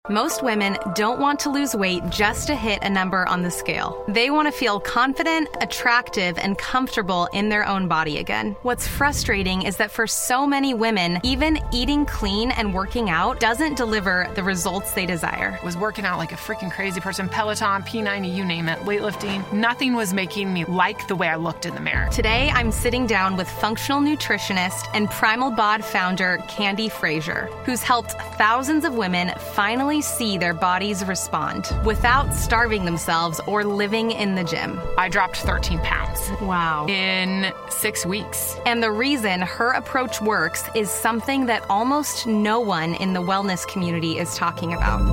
Most women don't want to lose weight just to hit a number on the scale. They want to feel confident, attractive, and comfortable in their own body again. What's frustrating is that for so many women, even eating clean and working out doesn't deliver the results they desire. I was working out like a freaking crazy person, Peloton, P90, you name it, weightlifting. Nothing was making me like the way I looked in the mirror. Today, I'm sitting down with functional nutritionist and Primal Bod founder Candy Frazier, who's helped thousands of women finally see their bodies respond without starving themselves or living in the gym. I dropped 13 pounds. Wow. In 6 weeks. And the reason her approach works is something that almost no one in the wellness community is talking about.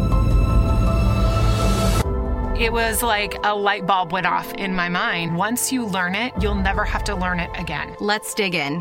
It was like a light bulb went off in my mind. Once you learn it, you'll never have to learn it again. Let's dig in.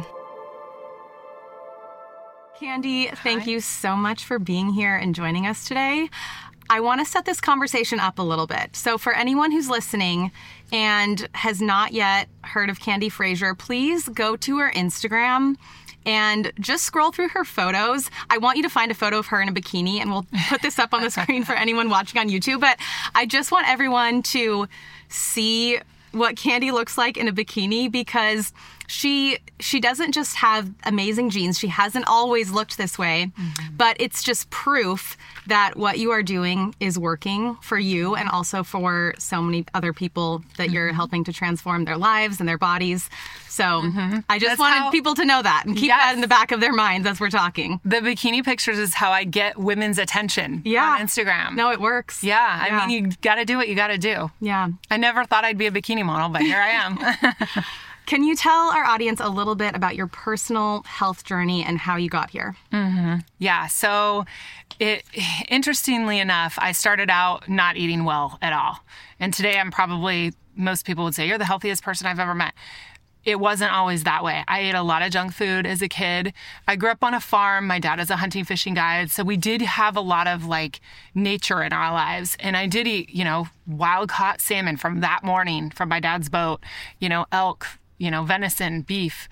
Candy, thank you so much for being here and joining us today. I want to set this conversation up a little bit. So for anyone who's listening and has not yet heard of Candy Frazier, please go to her Instagram and just scroll through her photos. I want you to find a photo of her in a bikini, and we'll put this up on the screen for anyone watching on YouTube. But I just want everyone to see what Candy looks like in a bikini, because she doesn't just have amazing genes. She hasn't always looked this way, but it's just proof that what you are doing is working for you and also for so many other people that you're helping to transform their lives and their bodies. So I just wanted people to know that and keep that in the back of their minds as we're talking. The bikini pictures is how I get women's attention on Instagram. No, it works. Yeah. I mean, you got to do what you got to do. Yeah. I never thought I'd be a bikini model, but here I am. Can you tell our audience a little bit about your personal health journey and how you got here? Yeah. So interestingly enough, I started out not eating well at all. And today I'm probably, most people would say, you're the healthiest person I've ever met. It wasn't always that way. I ate a lot of junk food as a kid. I grew up on a farm. My dad is a hunting fishing guide. So we did have a lot of like nature in our lives. And I did eat, wild caught salmon from that morning from my dad's boat, elk, venison, beef.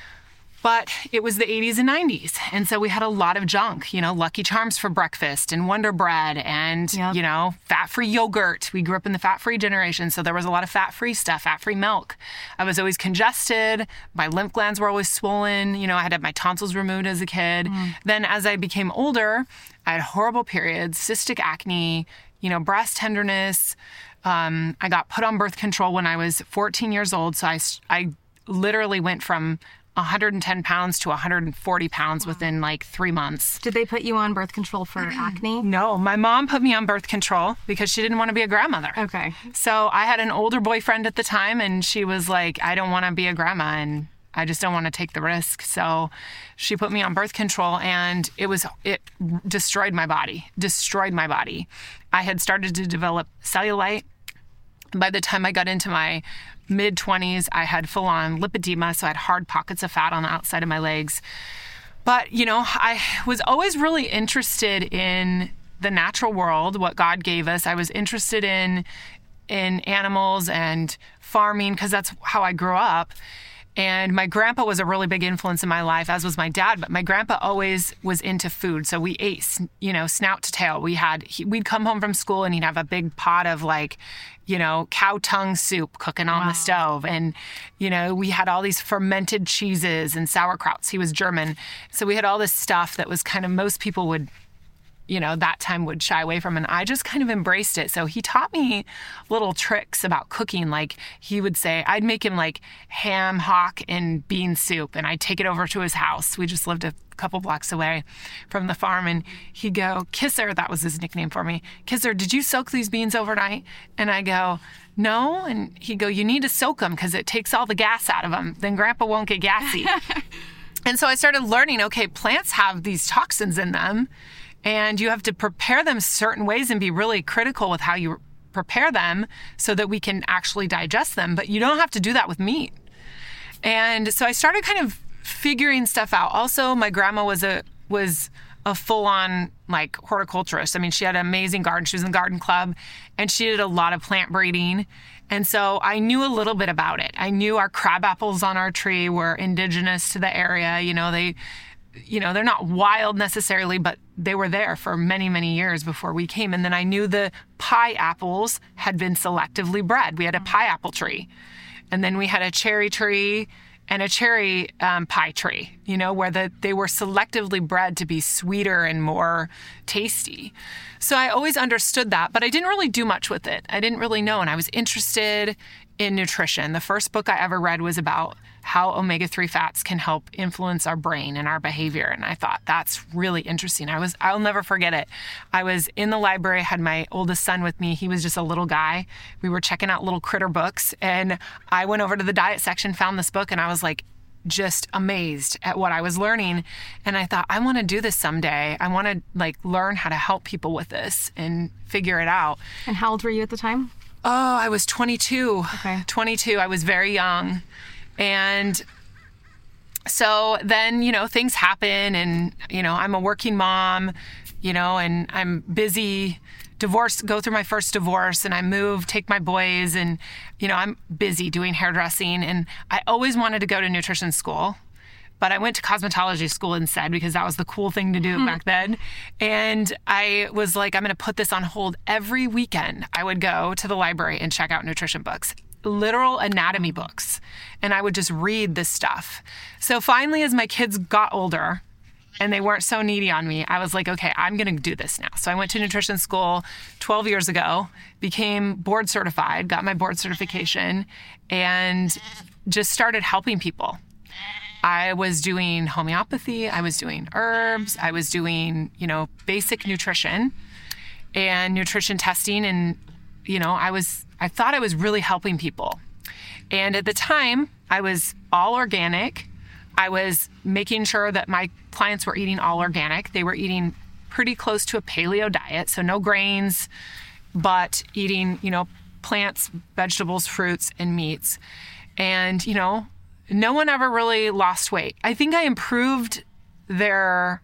But it was the 80s and 90s. And so we had a lot of junk, Lucky Charms for breakfast and Wonder Bread and, fat-free yogurt. We grew up in the fat-free generation. So there was a lot of fat-free stuff, fat-free milk. I was always congested. My lymph glands were always swollen. I had to have my tonsils removed as a kid. Then as I became older, I had horrible periods, cystic acne, breast tenderness. I got put on birth control when I was 14 years old. So I literally went from 110 pounds to 140 pounds within like 3 months. Did they put you on birth control for acne? No, my mom put me on birth control because she didn't want to be a grandmother. Okay. So I had an older boyfriend at the time, and she was like, I don't want to be a grandma, and I just don't want to take the risk. So she put me on birth control, and it destroyed my body. I had started to develop cellulite. By the time I got into my mid-20s, I had full-on lipedema, so I had hard pockets of fat on the outside of my legs. But, I was always really interested in the natural world, what God gave us. I was interested in animals and farming because that's how I grew up. And my grandpa was a really big influence in my life, as was my dad. But my grandpa always was into food. So we ate, snout to tail. We'd come home from school and he'd have a big pot of cow tongue soup cooking on the stove. And, we had all these fermented cheeses and sauerkrauts. He was German. So we had all this stuff that was kind of, most people would, that time would shy away from. And I just kind of embraced it. So he taught me little tricks about cooking. Like he would say, I'd make him like ham, hock, and bean soup. And I'd take it over to his house. We just lived a couple blocks away from the farm. And he'd go, Kisser, that was his nickname for me. Kisser, did you soak these beans overnight? And I go, no. And he'd go, you need to soak them because it takes all the gas out of them. Then Grandpa won't get gassy. And so I started learning, okay, plants have these toxins in them. And you have to prepare them certain ways and be really critical with how you prepare them so that we can actually digest them. But you don't have to do that with meat. And so I started kind of figuring stuff out. Also, my grandma was a full-on like horticulturist. I mean, she had an amazing garden. She was in the garden club, and she did a lot of plant breeding. And so I knew a little bit about it. I knew our crab apples on our tree were indigenous to the area. they're not wild necessarily, but they were there for many, many years before we came. And then I knew the pie apples had been selectively bred. We had a pie apple tree. And then we had a cherry tree and a cherry pie tree, where they were selectively bred to be sweeter and more tasty. So I always understood that, but I didn't really do much with it. I didn't really know. And I was interested in nutrition. The first book I ever read was about how omega-3 fats can help influence our brain and our behavior. And I thought, that's really interesting. I'll never forget it. I was in the library, had my oldest son with me. He was just a little guy. We were checking out little critter books, and I went over to the diet section, found this book, and I was like, just amazed at what I was learning. And I thought, I want to do this someday. I want to learn how to help people with this and figure it out. And how old were you at the time? Oh, I was 22. Okay. 22. I was very young. And so then, things happen, and, I'm a working mom, and I'm busy, go through my first divorce, and I move, take my boys, and, I'm busy doing hairdressing. And I always wanted to go to nutrition school, but I went to cosmetology school instead because that was the cool thing to do back then. And I was like, I'm going to put this on hold. Every weekend I would go to the library and check out nutrition books, literal anatomy books. And I would just read this stuff. So finally, as my kids got older and they weren't so needy on me, I was like, okay, I'm going to do this now. So I went to nutrition school 12 years ago, became board certified, got my board certification, and just started helping people. I was doing homeopathy, I was doing herbs, I was doing, basic nutrition and nutrition testing. And, I thought I was really helping people. And at the time, I was all organic. I was making sure that my clients were eating all organic. They were eating pretty close to a paleo diet, so no grains, but eating, plants, vegetables, fruits, and meats. And, no one ever really lost weight. I think I improved their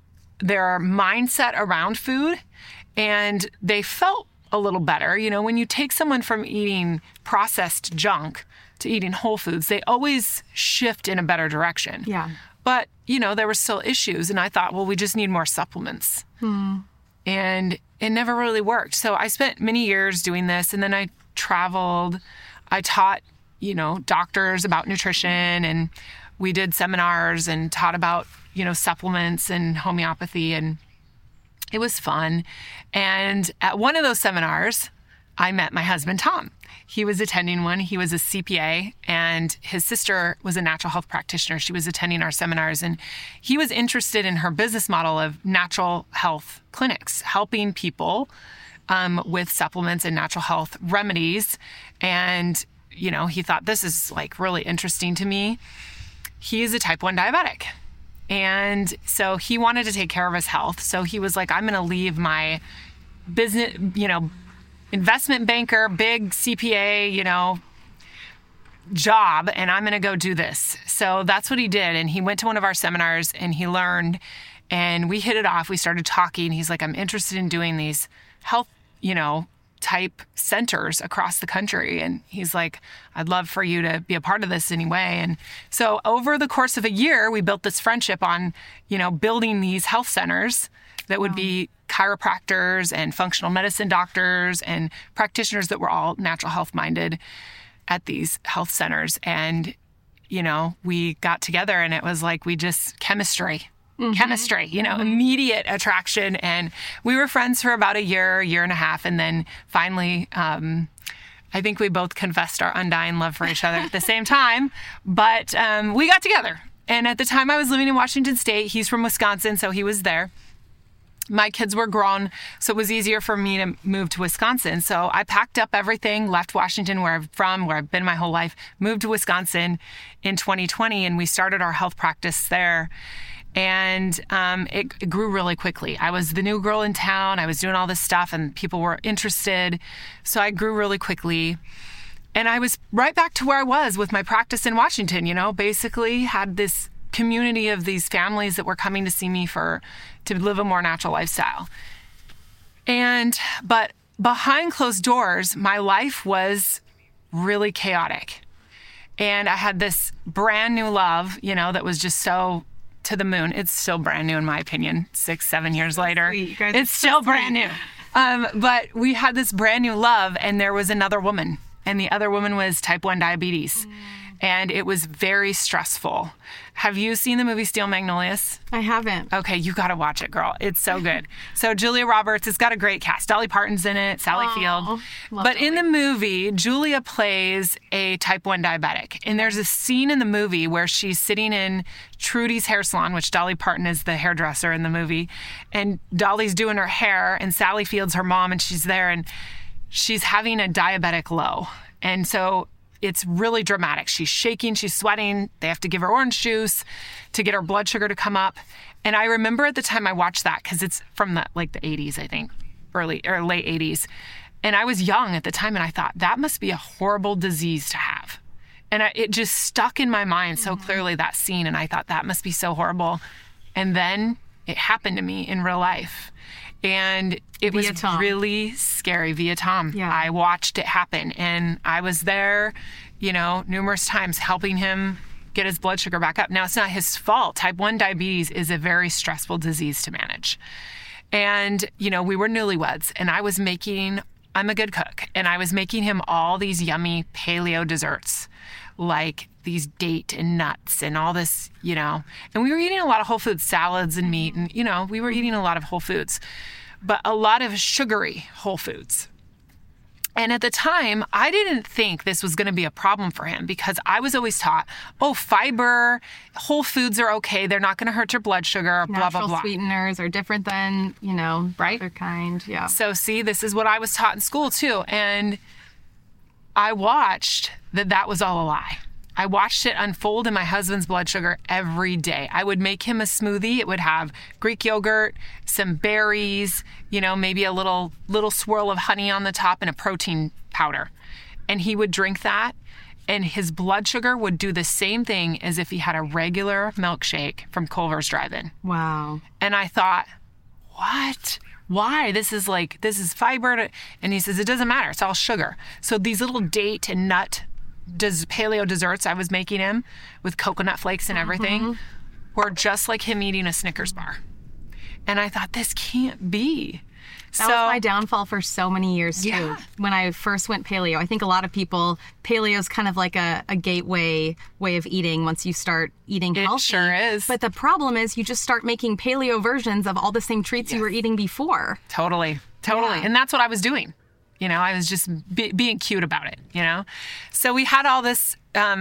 mindset around food, and they felt a little better. When you take someone from eating processed junk to eating whole foods, they always shift in a better direction. Yeah. But, there were still issues, and I thought, well, we just need more supplements. And it never really worked. So I spent many years doing this, and then I traveled. I taught, doctors about nutrition, and we did seminars and taught about, supplements and homeopathy, and it was fun. And at one of those seminars, I met my husband, Tom. He was attending one. He was a CPA, and his sister was a natural health practitioner. She was attending our seminars, and he was interested in her business model of natural health clinics, helping people with supplements and natural health remedies. And, he thought, this is really interesting to me. He is a type 1 diabetic. And so he wanted to take care of his health. So he was like, I'm going to leave my business, investment banker, big CPA, job, and I'm going to go do this. So that's what he did. And he went to one of our seminars and he learned, and we hit it off. We started talking. He's like, I'm interested in doing these health, type centers across the country. And he's like, I'd love for you to be a part of this anyway. And so over the course of a year, we built this friendship on, building these health centers that would be chiropractors and functional medicine doctors and practitioners that were all natural health minded at these health centers. And, we got together, and it was like we just chemistry, immediate attraction. And we were friends for about a year and a half. And then finally, I think we both confessed our undying love for each other at the same time. But we got together. And at the time I was living in Washington State. He's from Wisconsin, so he was there. My kids were grown, so it was easier for me to move to Wisconsin. So I packed up everything, left Washington, where I'm from, where I've been my whole life, moved to Wisconsin in 2020, and we started our health practice there. And it grew really quickly. I was the new girl in town. I was doing all this stuff, and people were interested. So I grew really quickly. And I was right back to where I was with my practice in Washington, basically had this community of these families that were coming to see me to live a more natural lifestyle. But behind closed doors, my life was really chaotic. And I had this brand new love, that was just so to the moon. It's still brand new in my opinion, 6-7 years later. Sweet. You guys It's still brand new. But we had this brand new love, and there was another woman, and the other woman was type 1 diabetes. And it was very stressful. Have you seen the movie Steel Magnolias? I haven't. Okay, you got to watch it, girl. It's so good. So Julia Roberts, it's got a great cast. Dolly Parton's in it, Sally Field. But in the movie, Julia plays a type 1 diabetic. And there's a scene in the movie where she's sitting in Trudy's hair salon, which Dolly Parton is the hairdresser in the movie. And Dolly's doing her hair, and Sally Field's her mom, and she's there, and she's having a diabetic low. And so it's really dramatic. She's shaking, she's sweating. They have to give her orange juice to get her blood sugar to come up. And I remember at the time I watched that, because it's from the 80s, I think, early or late 80s. And I was young at the time, and I thought that must be a horrible disease to have. And it just stuck in my mind so clearly, that scene. And I thought that must be so horrible. And then it happened to me in real life. And it was really scary via Tom. Yeah. I watched it happen, and I was there, numerous times helping him get his blood sugar back up. Now, it's not his fault. Type 1 diabetes is a very stressful disease to manage. And, we were newlyweds, and I'm a good cook, and I was making him all these yummy paleo desserts, like these date and nuts and all this, and we were eating a lot of whole foods, salads and meat, and, we were eating a lot of whole foods, but a lot of sugary whole foods. And at the time, I didn't think this was going to be a problem for him, because I was always taught, fiber, whole foods are okay. They're not going to hurt your blood sugar, blah, blah, blah. Natural sweeteners are different than, right? other kind. Yeah. So see, this is what I was taught in school too. And I watched that was all a lie. I watched it unfold in my husband's blood sugar every day. I would make him a smoothie. It would have Greek yogurt, some berries, maybe a little swirl of honey on the top, and a protein powder. And he would drink that, and his blood sugar would do the same thing as if he had a regular milkshake from Culver's Drive-In. Wow. And I thought, what? Why? This is fiber. And he says, it doesn't matter. It's all sugar. So these little date and nut paleo desserts I was making him with coconut flakes and everything were just like him eating a Snickers bar. And I thought, this can't be. That was my downfall for so many years too. Yeah. When I first went paleo, I think a lot of people, paleo is kind of like a gateway way of eating once you start eating healthy. It sure is. But the problem is you just start making paleo versions of all the same treats you were eating before. Totally. Yeah. And that's what I was doing. I was just being cute about it, So we had all this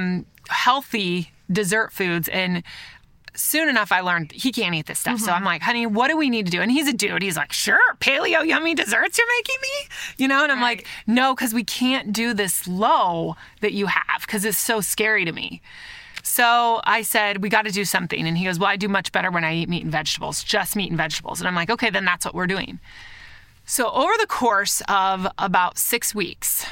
healthy dessert foods, and soon enough I learned he can't eat this stuff. So I'm like, honey, what do we need to do? And he's a dude. He's like, sure, paleo yummy desserts you're making me? And I'm like, no, because we can't do this low that you have, because it's so scary to me. So I said, we got to do something. And he goes, well, I do much better when I eat meat and vegetables, just meat and vegetables. And I'm like, okay, then that's what we're doing. So over the course of about 6 weeks,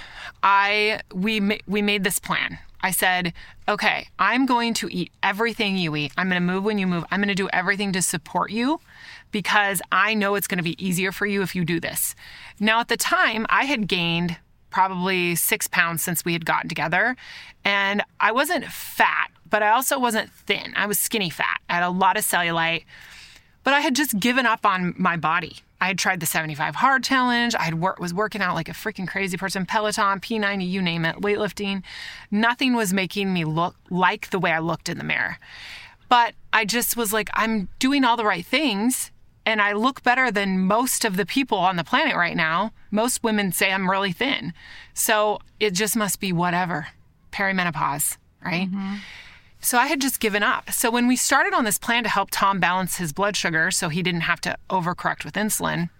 we made this plan. I said, okay, I'm going to eat everything you eat. I'm going to move when you move. I'm going to do everything to support you, because I know it's going to be easier for you if you do this. Now, at the time, I had gained probably 6 pounds since we had gotten together, and I wasn't fat, but I also wasn't thin. I was skinny fat. I had a lot of cellulite, but I had just given up on my body. I had tried the 75 hard challenge. I was working out like a freaking crazy person, Peloton, P90, you name it, weightlifting. Nothing was making me look like the way I looked in the mirror. But I just was like, I'm doing all the right things, and I look better than most of the people on the planet right now. Most women say I'm really thin. So it just must be whatever, perimenopause, right? Mm-hmm. So I had just given up. So when we started on this plan to help Tom balance his blood sugar so he didn't have to overcorrect with insulin,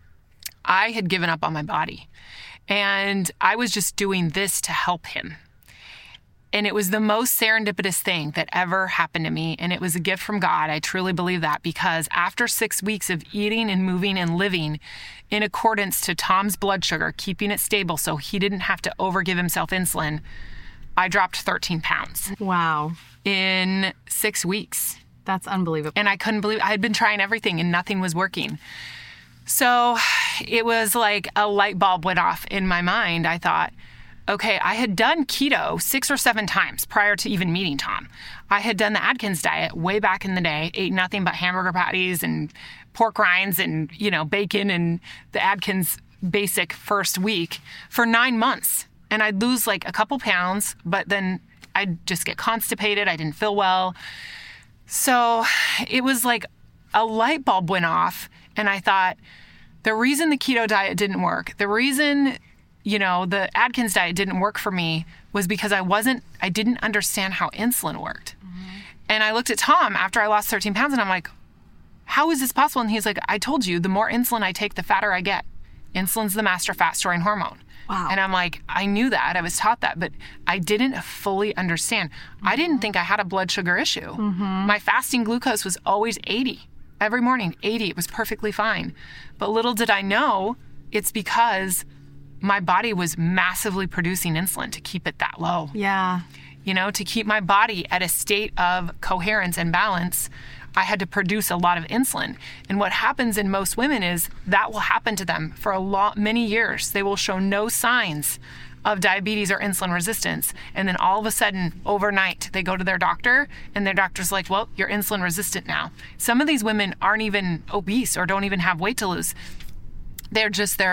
I had given up on my body. And I was just doing this to help him. And it was the most serendipitous thing that ever happened to me. And it was a gift from God. I truly believe that, because after 6 weeks of eating and moving and living in accordance to Tom's blood sugar, keeping it stable so he didn't have to overgive himself insulin, I dropped 13 pounds. Wow. In 6 weeks. That's unbelievable. And I couldn't believe it. I had been trying everything and nothing was working. So it was like a light bulb went off in my mind. I thought, okay, I had done keto 6 or 7 times prior to even meeting Tom. I had done the Atkins diet way back in the day, ate nothing but hamburger patties and pork rinds and, bacon and the Atkins basic first week for 9 months. And I'd lose like a couple pounds, but then I'd just get constipated. I didn't feel well. So it was like a light bulb went off, and I thought, the reason the keto diet didn't work, the reason, the Atkins diet didn't work for me was because I didn't understand how insulin worked. Mm-hmm. And I looked at Tom after I lost 13 pounds and I'm like, how is this possible? And he's like, I told you, the more insulin I take, the fatter I get. Insulin's the master fat storing hormone. Wow. And I'm like, I knew that, I was taught that, but I didn't fully understand. Mm-hmm. I didn't think I had a blood sugar issue. Mm-hmm. My fasting glucose was always 80. Every morning, 80, it was perfectly fine. But little did I know, it's because my body was massively producing insulin to keep it that low. Yeah. To keep my body at a state of coherence and balance, I had to produce a lot of insulin. And what happens in most women is that will happen to them for many years. They will show no signs of diabetes or insulin resistance. And then all of a sudden, overnight, they go to their doctor and their doctor's like, well, you're insulin resistant now. Some of these women aren't even obese or don't even have weight to lose. Their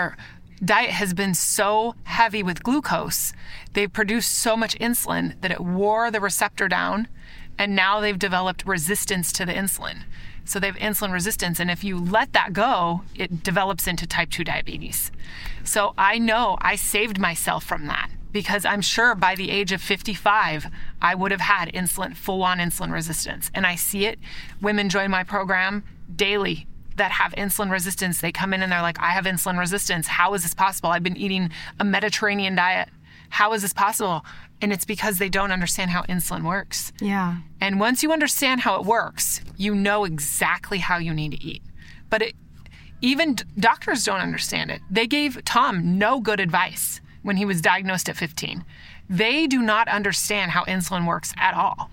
diet has been so heavy with glucose. They've produced so much insulin that it wore the receptor down, and now they've developed resistance to the insulin. So they have insulin resistance, and if you let that go, it develops into type 2 diabetes. So I know I saved myself from that, because I'm sure by the age of 55, I would have had full-on insulin resistance. And I see it. Women join my program daily that have insulin resistance. They come in and they're like, I have insulin resistance. How is this possible? I've been eating a Mediterranean diet. How is this possible? And it's because they don't understand how insulin works. Yeah. And once you understand how it works, you know exactly how you need to eat. But even doctors don't understand it. They gave Tom no good advice when he was diagnosed at 15. They do not understand how insulin works at all.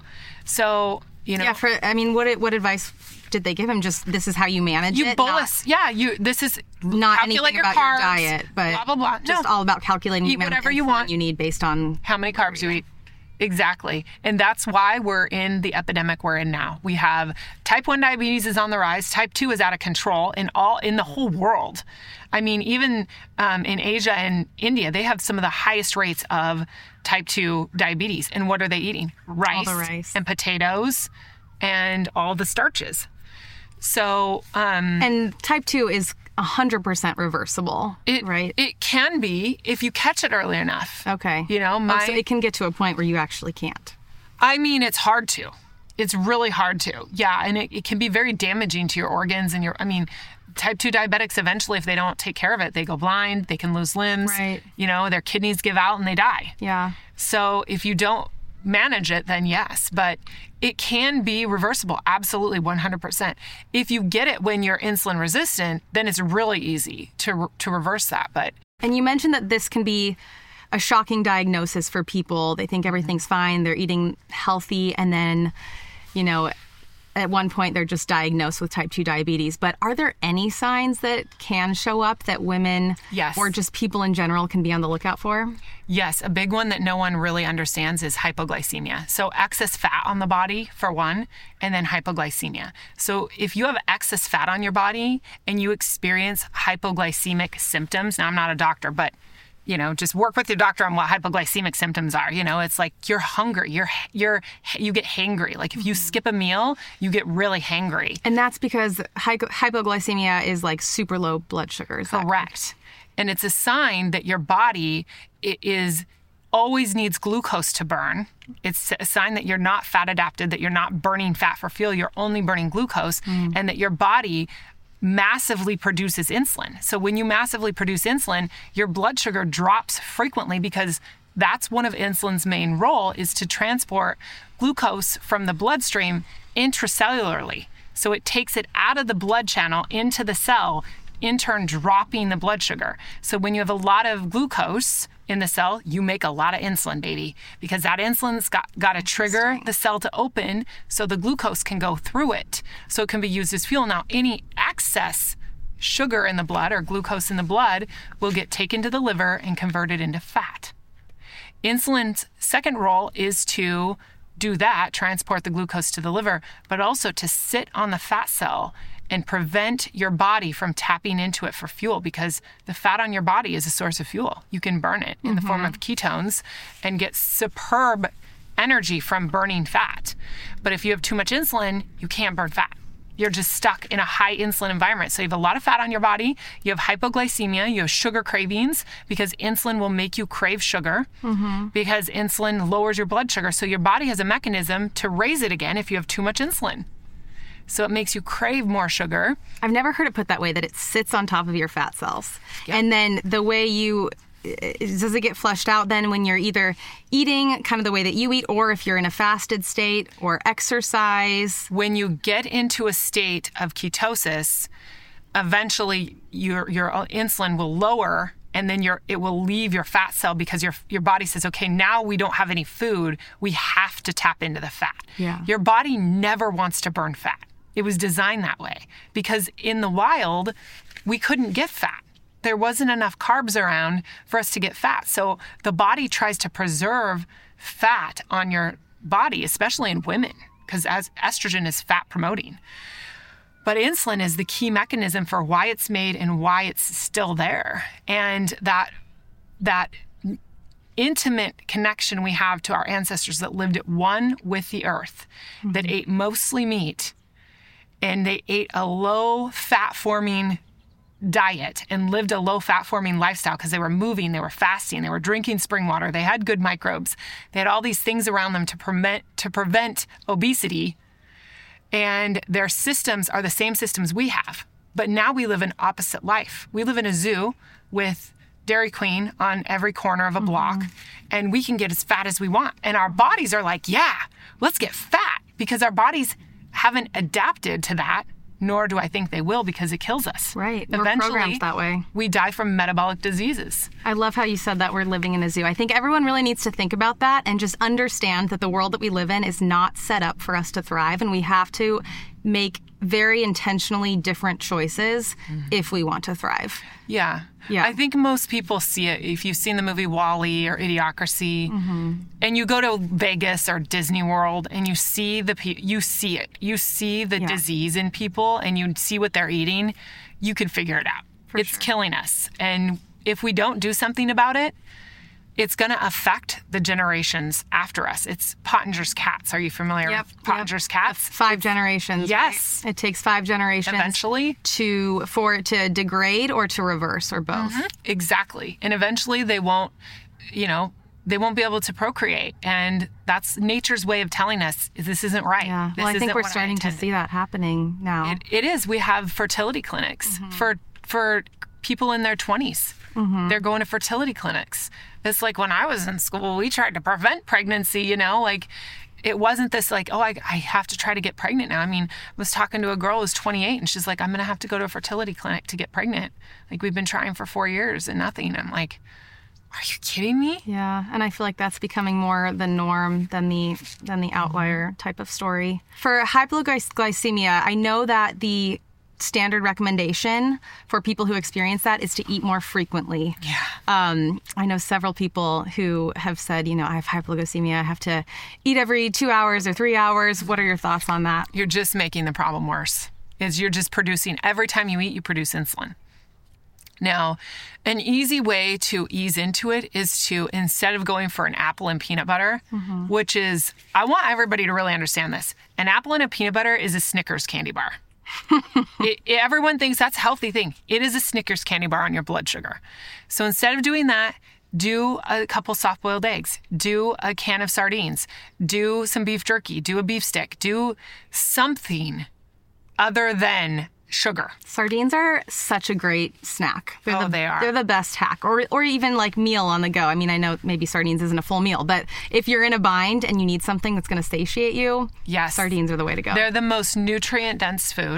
So, Yeah, what advice did they give him? Just, this is how you manage it? You bolus. This is not calculate anything your about carbs, your diet, but blah, blah, blah. Just all about calculating eat whatever you want. You need based on how many carbs you eat. Exactly. And that's why we're in the epidemic we're in now. We have type 1 diabetes is on the rise. Type 2 is out of control in the whole world. I mean, even in Asia and India, they have some of the highest rates of type 2 diabetes. And what are they eating? Rice and potatoes and all the starches. So, and type 2 is 100% reversible, right? It can be if you catch it early enough. Okay. So it can get to a point where you actually can't. I mean, it's hard to. It's really hard to. Yeah, and it can be very damaging to your organs and type 2 diabetics, eventually, if they don't take care of it, they go blind, they can lose limbs. Right. Their kidneys give out and they die. Yeah. So if you don't manage it, then yes, but it can be reversible. Absolutely, 100%. If you get it when you're insulin resistant, then it's really easy to reverse that. And you mentioned that this can be a shocking diagnosis for people. They think everything's fine. They're eating healthy. And then, at one point they're just diagnosed with type 2 diabetes. But are there any signs that can show up that women or just people in general can be on the lookout for? Yes. A big one that no one really understands is hypoglycemia. So excess fat on the body, for one, and then hypoglycemia. So if you have excess fat on your body and you experience hypoglycemic symptoms, now I'm not a doctor, but just work with your doctor on what hypoglycemic symptoms are. It's like you're hungry, you get hangry. Like if you skip a meal, you get really hangry. And that's because hypoglycemia is like super low blood sugar. Correct. And it's a sign that your body always needs glucose to burn. It's a sign that you're not fat adapted, that you're not burning fat for fuel, you're only burning glucose, and that your body massively produces insulin. So when you massively produce insulin, your blood sugar drops frequently because that's one of insulin's main role, is to transport glucose from the bloodstream intracellularly. So it takes it out of the blood channel into the cell, in turn dropping the blood sugar. So when you have a lot of glucose in the cell, you make a lot of insulin, baby, because that insulin's got to trigger the cell to open so the glucose can go through it, so it can be used as fuel. Now, any excess sugar in the blood or glucose in the blood will get taken to the liver and converted into fat. Insulin's second role is to do that, transport the glucose to the liver, but also to sit on the fat cell and prevent your body from tapping into it for fuel, because the fat on your body is a source of fuel. You can burn it in the form of ketones and get superb energy from burning fat. But if you have too much insulin, you can't burn fat. You're just stuck in a high insulin environment. So you have a lot of fat on your body, you have hypoglycemia, you have sugar cravings, because insulin will make you crave sugar, because insulin lowers your blood sugar. So your body has a mechanism to raise it again if you have too much insulin. So it makes you crave more sugar. I've never heard it put that way, that it sits on top of your fat cells. Yep. And then the way does it get flushed out then when you're either eating kind of the way that you eat, or if you're in a fasted state or exercise? When you get into a state of ketosis, eventually your insulin will lower, and then it will leave your fat cell, because your body says, okay, now we don't have any food. We have to tap into the fat. Yeah. Your body never wants to burn fat. It was designed that way because in the wild, we couldn't get fat. There wasn't enough carbs around for us to get fat. So the body tries to preserve fat on your body, especially in women, because as estrogen is fat promoting. But insulin is the key mechanism for why it's made and why it's still there. And that intimate connection we have to our ancestors that lived at one with the earth, that ate mostly meat, and they ate a low fat forming diet and lived a low fat forming lifestyle because they were moving, they were fasting, they were drinking spring water, they had good microbes, they had all these things around them to prevent obesity, and their systems are the same systems we have. But now we live an opposite life. We live in a zoo with Dairy Queen on every corner of a block, and we can get as fat as we want. And our bodies are like, yeah, let's get fat, because our bodies haven't adapted to that, nor do I think they will, because it kills us. Right. We're Eventually, programmed that way. We die from metabolic diseases. I love how you said that we're living in a zoo. I think everyone really needs to think about that and just understand that the world that we live in is not set up for us to thrive, and we have to make very intentionally different choices if we want to thrive. Yeah. Yeah. I think most people see it. If you've seen the movie WALL-E or Idiocracy, and you go to Vegas or Disney World and you see you see it. You see the disease in people and you see what they're eating, you can figure it out. It's killing us. And if we don't do something about it, it's going to affect the generations after us. It's Pottinger's cats. Are you familiar with Pottinger's cats? 5 generations. Yes. Right? It takes 5 generations eventually for it to degrade or to reverse, or both. Exactly. And eventually they won't be able to procreate. And that's nature's way of telling us this isn't right. Yeah. Well, I think we're starting to see that happening now. It is. We have fertility clinics for people in their 20s. They're going to fertility clinics. It's like when I was in school, we tried to prevent pregnancy, like it wasn't this like, oh, I have to try to get pregnant now. I mean, I was talking to a girl who was 28 and she's like, I'm going to have to go to a fertility clinic to get pregnant. Like, we've been trying for 4 years and nothing. I'm like, are you kidding me? Yeah, and I feel like that's becoming more the norm than the outlier type of story. For hypoglycemia, I know that the standard recommendation for people who experience that is to eat more frequently. Yeah. I know several people who have said, I have hypoglycemia, I have to eat every 2 hours or 3 hours. What are your thoughts on that? You're just making the problem worse. You're just producing, every time you eat, you produce insulin. Now, an easy way to ease into it is to, instead of going for an apple and peanut butter, which is, I want everybody to really understand this. An apple and a peanut butter is a Snickers candy bar. Everyone thinks that's a healthy thing. It is a Snickers candy bar on your blood sugar. So instead of doing that, do a couple soft-boiled eggs, do a can of sardines, do some beef jerky, do a beef stick, do something other than sugar. Sardines are such a great snack. They are. They're the best hack, or even like meal on the go. I mean, I know maybe sardines isn't a full meal, but if you're in a bind and you need something that's going to satiate you, yes, sardines are the way to go. They're the most nutrient-dense food.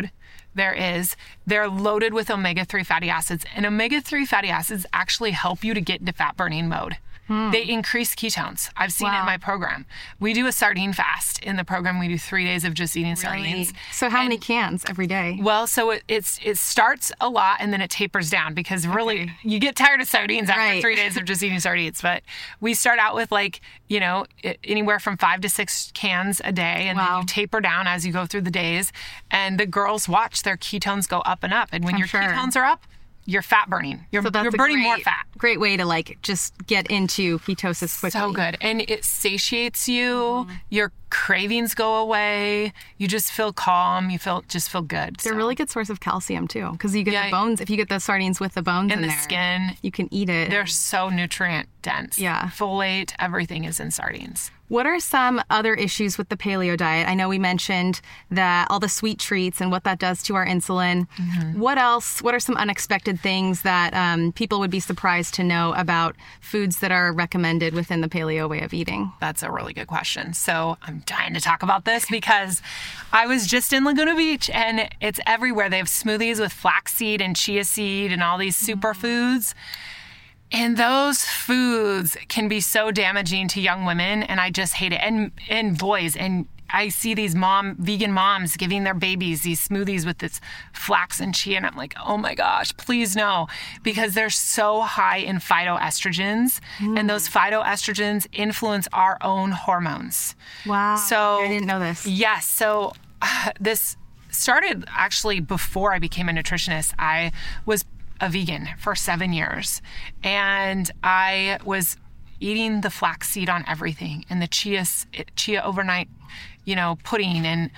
There is. They're loaded with omega-3 fatty acids. And omega-3 fatty acids actually help you to get into fat burning mode. They increase ketones. I've seen it in my program. We do a sardine fast. In the program, we do 3 days of just eating sardines. So how many cans every day? Well, so it starts a lot and then it tapers down because really you get tired of sardines after 3 days of just eating sardines. But we start out with anywhere from 5 to 6 cans a day, and then you taper down as you go through the days. And the girls watch their ketones go up and up. And when your ketones are up, you're fat burning. You're burning more fat. Great way to just get into ketosis quickly. So good. And it satiates you. Your cravings go away. You just feel calm. You just feel good. They're a really good source of calcium too, because you get the bones. If you get the sardines with the bones in the skin, you can eat it. They're so nutrient dense. Yeah. Folate, everything is in sardines. What are some other issues with the paleo diet? I know we mentioned that all the sweet treats and what that does to our insulin. What else? What are some unexpected things that people would be surprised to know about foods that are recommended within the paleo way of eating? That's a really good question. So I'm dying to talk about this because I was just in Laguna Beach and it's everywhere. They have smoothies with flaxseed and chia seed and all these superfoods. And those foods can be so damaging to young women, and I just hate it. And boys, and I see these vegan moms giving their babies these smoothies with this flax and chia, and I'm like, oh my gosh, please no, because they're so high in phytoestrogens, and those phytoestrogens influence our own hormones. Wow, so I didn't know this. Yes, so this started actually before I became a nutritionist. I was a vegan for 7 years, and I was eating the flaxseed on everything and the chia overnight, pudding, and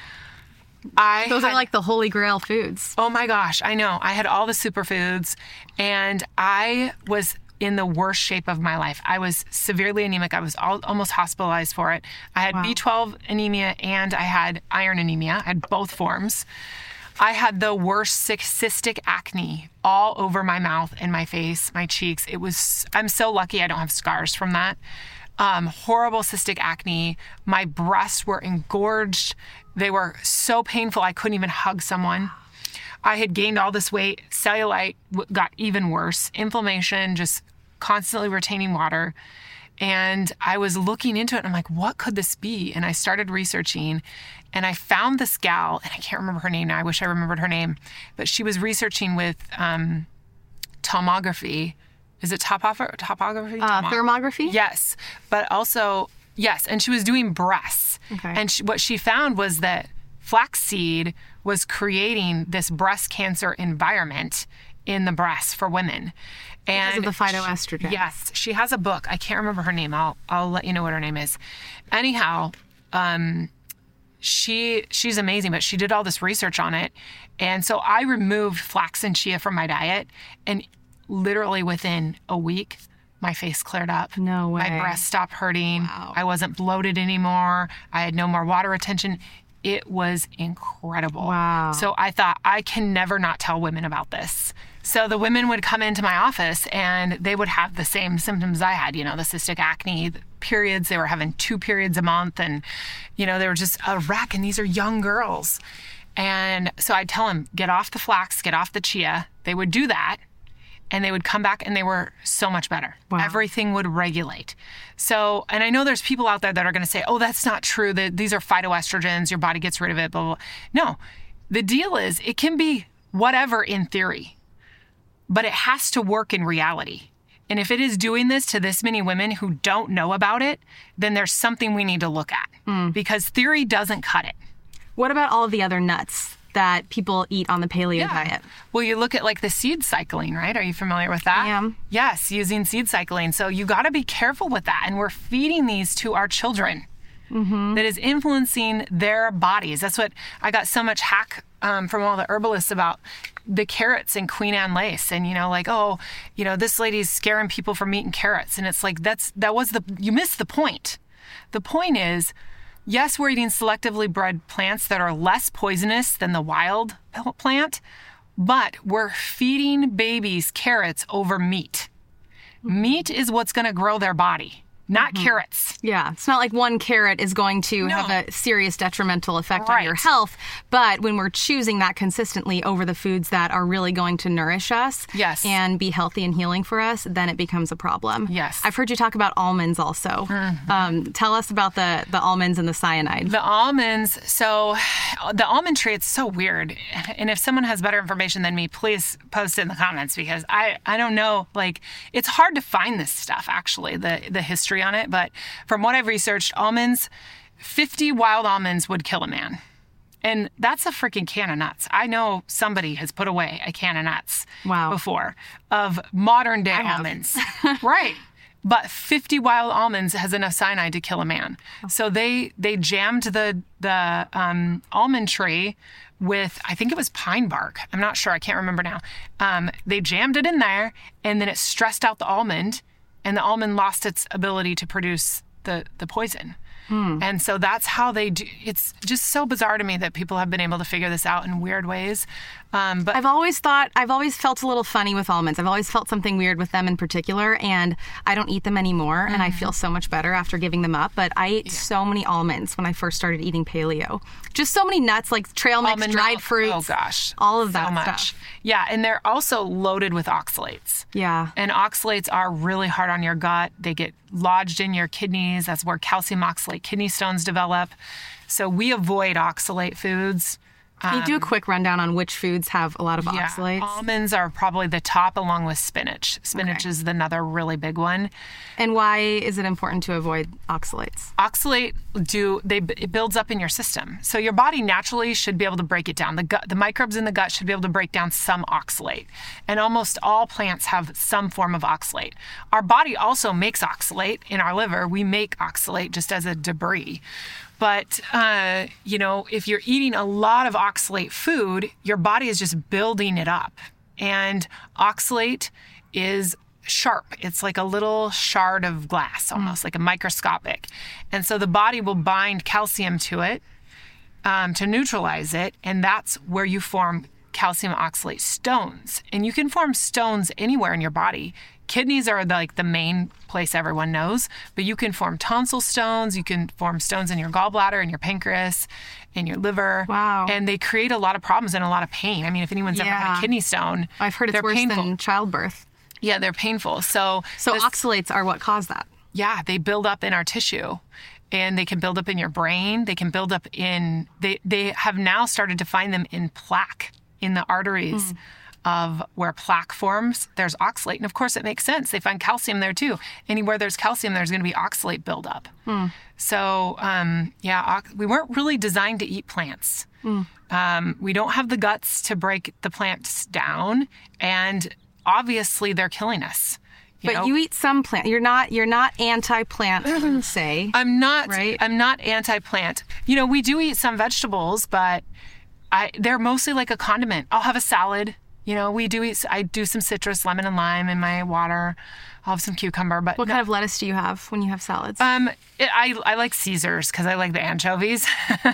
those are like the holy grail foods. Oh my gosh, I know. I had all the superfoods, and I was in the worst shape of my life. I was severely anemic. I was almost hospitalized for it. I had B12 anemia and I had iron anemia. I had both forms. I had the worst cystic acne all over my mouth and my face, my cheeks. I'm so lucky I don't have scars from that. Horrible cystic acne. My breasts were engorged. They were so painful I couldn't even hug someone. I had gained all this weight. Cellulite got even worse. Inflammation, just constantly retaining water. And I was looking into it and I'm like, what could this be? And I started researching and I found this gal, and I can't remember her name now. I wish I remembered her name, but she was researching with tomography. Is it topography? Thermography? Yes. But also, yes. And she was doing breasts. Okay. And what she found was that flaxseed was creating this breast cancer environment in the breast for women. And because of the phytoestrogen. Yes. She has a book. I can't remember her name. I'll let you know what her name is. Anyhow, she's amazing, but she did all this research on it. And so I removed flax and chia from my diet, and literally within a week, my face cleared up. No way. My breasts stopped hurting. Wow. I wasn't bloated anymore. I had no more water retention. It was incredible. Wow. So I thought, I can never not tell women about this. So the women would come into my office and they would have the same symptoms I had, the cystic acne, the periods. They were having 2 periods a month, and, they were just a wreck. And these are young girls. And so I'd tell them, get off the flax, get off the chia. They would do that. And they would come back and they were so much better. Wow. Everything would regulate. So, and I know there's people out there that are going to say, oh, that's not true. These are phytoestrogens. Your body gets rid of it, blah, blah, blah. No, the deal is it can be whatever in theory, but it has to work in reality. And if it is doing this to this many women who don't know about it, then there's something we need to look at because theory doesn't cut it. What about all of the other nuts that people eat on the paleo diet? Well, you look at like the seed cycling, right? Are you familiar with that? I am. Yes, using seed cycling. So you got to be careful with that. And we're feeding these to our children. That is influencing their bodies. That's what I got so much hack from all the herbalists about the carrots and Queen Anne lace. And, this lady's scaring people from eating carrots. And it's like, you missed the point. The point is, yes, we're eating selectively bred plants that are less poisonous than the wild plant, but we're feeding babies carrots over meat. Meat is what's going to grow their body. not carrots. Yeah. It's not like one carrot is going to have a serious detrimental effect on your health. But when we're choosing that consistently over the foods that are really going to nourish us and be healthy and healing for us, then it becomes a problem. Yes. I've heard you talk about almonds also. Tell us about the almonds and the cyanide. The almonds. So the almond tree, it's so weird. And if someone has better information than me, please post it in the comments, because I don't know. Like, it's hard to find this stuff, actually, the history on it. But from what I've researched, almonds, 50 wild almonds would kill a man. And that's a freaking can of nuts. I know somebody has put away a can of nuts before of modern day almonds. Right. But 50 wild almonds has enough cyanide to kill a man. So they jammed the almond tree with, I think it was pine bark. I'm not sure. I can't remember now. They jammed it in there, and then it stressed out the almond, and the almond lost its ability to produce the poison. And so that's how they do. It's just so bizarre to me that people have been able to figure this out in weird ways. But I've always felt a little funny with almonds. I've always felt something weird with them in particular, and I don't eat them anymore, and I feel so much better after giving them up. But I ate so many almonds when I first started eating paleo. Just so many nuts, like trail mix, almond dried milk. fruits. Oh gosh. All of that so much. stuff. Yeah, and they're also loaded with oxalates. Yeah. And oxalates are really hard on your gut. They get lodged in your kidneys. That's where calcium oxalate kidney stones develop. So we avoid oxalate foods. Can you do a quick rundown on which foods have a lot of oxalates? Almonds are probably the top, along with spinach. Spinach is another really big one. And why is it important to avoid oxalates? Oxalate it builds up in your system. So your body naturally should be able to break it down. The microbes in the gut should be able to break down some oxalate. And almost all plants have some form of oxalate. Our body also makes oxalate in our liver. We make oxalate just as a debris. But, if you're eating a lot of oxalate food, your body is just building it up. And oxalate is sharp. It's like a little shard of glass, almost like a microscopic. And so the body will bind calcium to it to neutralize it. And that's where you form calcium oxalate stones. And you can form stones anywhere in your body. Kidneys are like the main place everyone knows, but you can form tonsil stones. You can form stones in your gallbladder, in your pancreas, in your liver. Wow. And they create a lot of problems and a lot of pain. I mean, if anyone's ever had a kidney stone, I've heard it's worse than childbirth. Yeah, they're painful. So oxalates are what cause that. Yeah, they build up in our tissue. And they can build up in your brain. They can build up in, they have now started to find them in plaque in the arteries of where plaque forms. There's oxalate. And of course, it makes sense. They find calcium there too. Anywhere there's calcium, there's going to be oxalate buildup. So, we weren't really designed to eat plants. We don't have the guts to break the plants down. And obviously, they're killing us. You eat some plant. You're not anti-plant, I would say. I'm not. Right? I'm not anti-plant. We do eat some vegetables, but they're mostly like a condiment. I'll have a salad. I do some citrus, lemon and lime in my water. I'll have some cucumber. But what kind of lettuce do you have when you have salads? I like Caesars because I like the anchovies.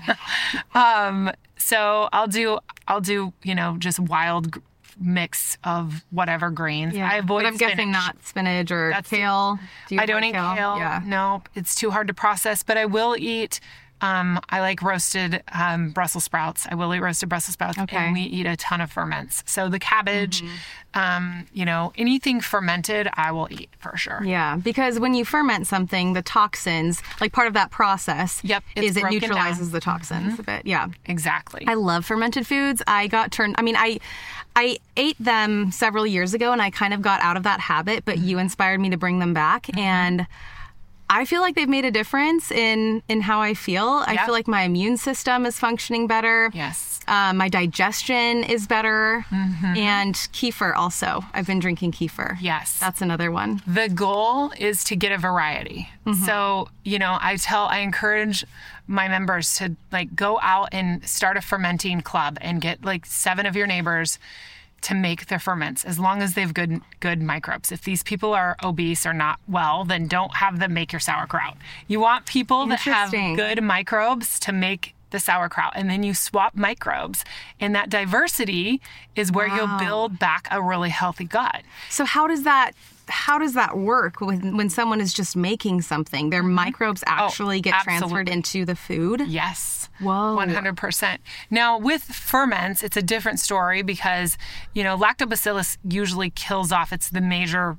So I'll do just wild mix of whatever greens. Yeah. I avoid but I'm spinach. guessing not spinach or kale. I don't eat kale. Yeah. No, it's too hard to process. But I will eat. I like roasted Brussels sprouts. I will eat roasted Brussels sprouts. Okay. And we eat a ton of ferments. So the cabbage, anything fermented, I will eat for sure. Yeah, because when you ferment something, the toxins, like part of that process, is it neutralizes the toxins a bit. Yeah, exactly. I love fermented foods. I ate them several years ago, and I kind of got out of that habit. But you inspired me to bring them back, and I feel like they've made a difference in how I feel. I feel like my immune system is functioning better. Yes. My digestion is better. And kefir also. I've been drinking kefir. Yes. That's another one. The goal is to get a variety. So, I encourage my members to go out and start a fermenting club and get 7 of your neighbors to make their ferments, as long as they've good microbes. If these people are obese or not well, then don't have them make your sauerkraut. You want people that have good microbes to make the sauerkraut, and then you swap microbes. And that diversity is where you'll build back a really healthy gut. So how does that how does that work when someone is just making something? Their microbes actually get transferred into the food? Yes. Whoa. 100%. Now, with ferments, it's a different story because, lactobacillus usually kills off. It's the major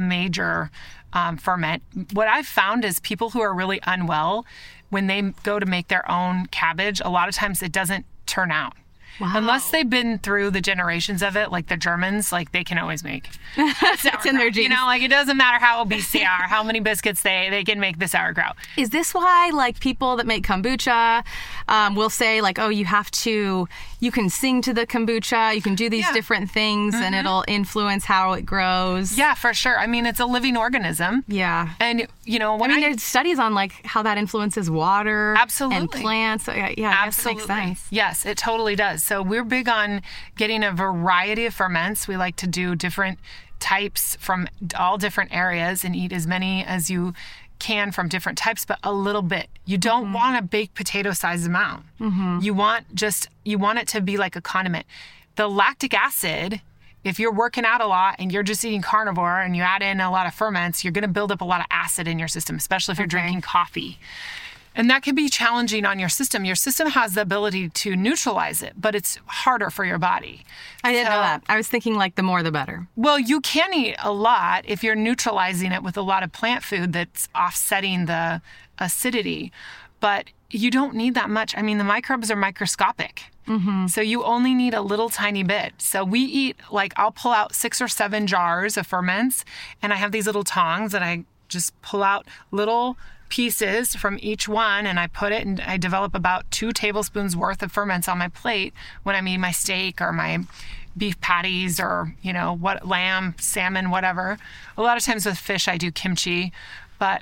ferment. What I've found is people who are really unwell, when they go to make their own cabbage, a lot of times it doesn't turn out. Wow. Unless they've been through the generations of it, like the Germans, like they can always make it's in their genes. It doesn't matter how obese they are, how many biscuits they can make the sauerkraut. Is this why like people that make kombucha will say like, oh, you can sing to the kombucha, you can do these different things and it'll influence how it grows? Yeah, for sure. I mean, it's a living organism. Yeah. And there's studies on like how that influences water and plants. So, I guess it makes sense. Yes, it totally does. So we're big on getting a variety of ferments. We like to do different types from all different areas and eat as many as you can from different types, but a little bit. You don't want a baked potato size amount. You want it to be like a condiment. The lactic acid, if you're working out a lot and you're just eating carnivore and you add in a lot of ferments, you're going to build up a lot of acid in your system, especially if you're drinking coffee. And that can be challenging on your system. Your system has the ability to neutralize it, but it's harder for your body. I didn't know that. I was thinking like the more the better. Well, you can eat a lot if you're neutralizing it with a lot of plant food that's offsetting the acidity, but you don't need that much. I mean, the microbes are microscopic. So you only need a little tiny bit. So we eat, I'll pull out 6 or 7 jars of ferments, and I have these little tongs that I just pull out little pieces from each one, and I put it, and I develop about 2 tablespoons worth of ferments on my plate when I'm eating my steak or my beef patties or, lamb, salmon, whatever. A lot of times with fish, I do kimchi, but,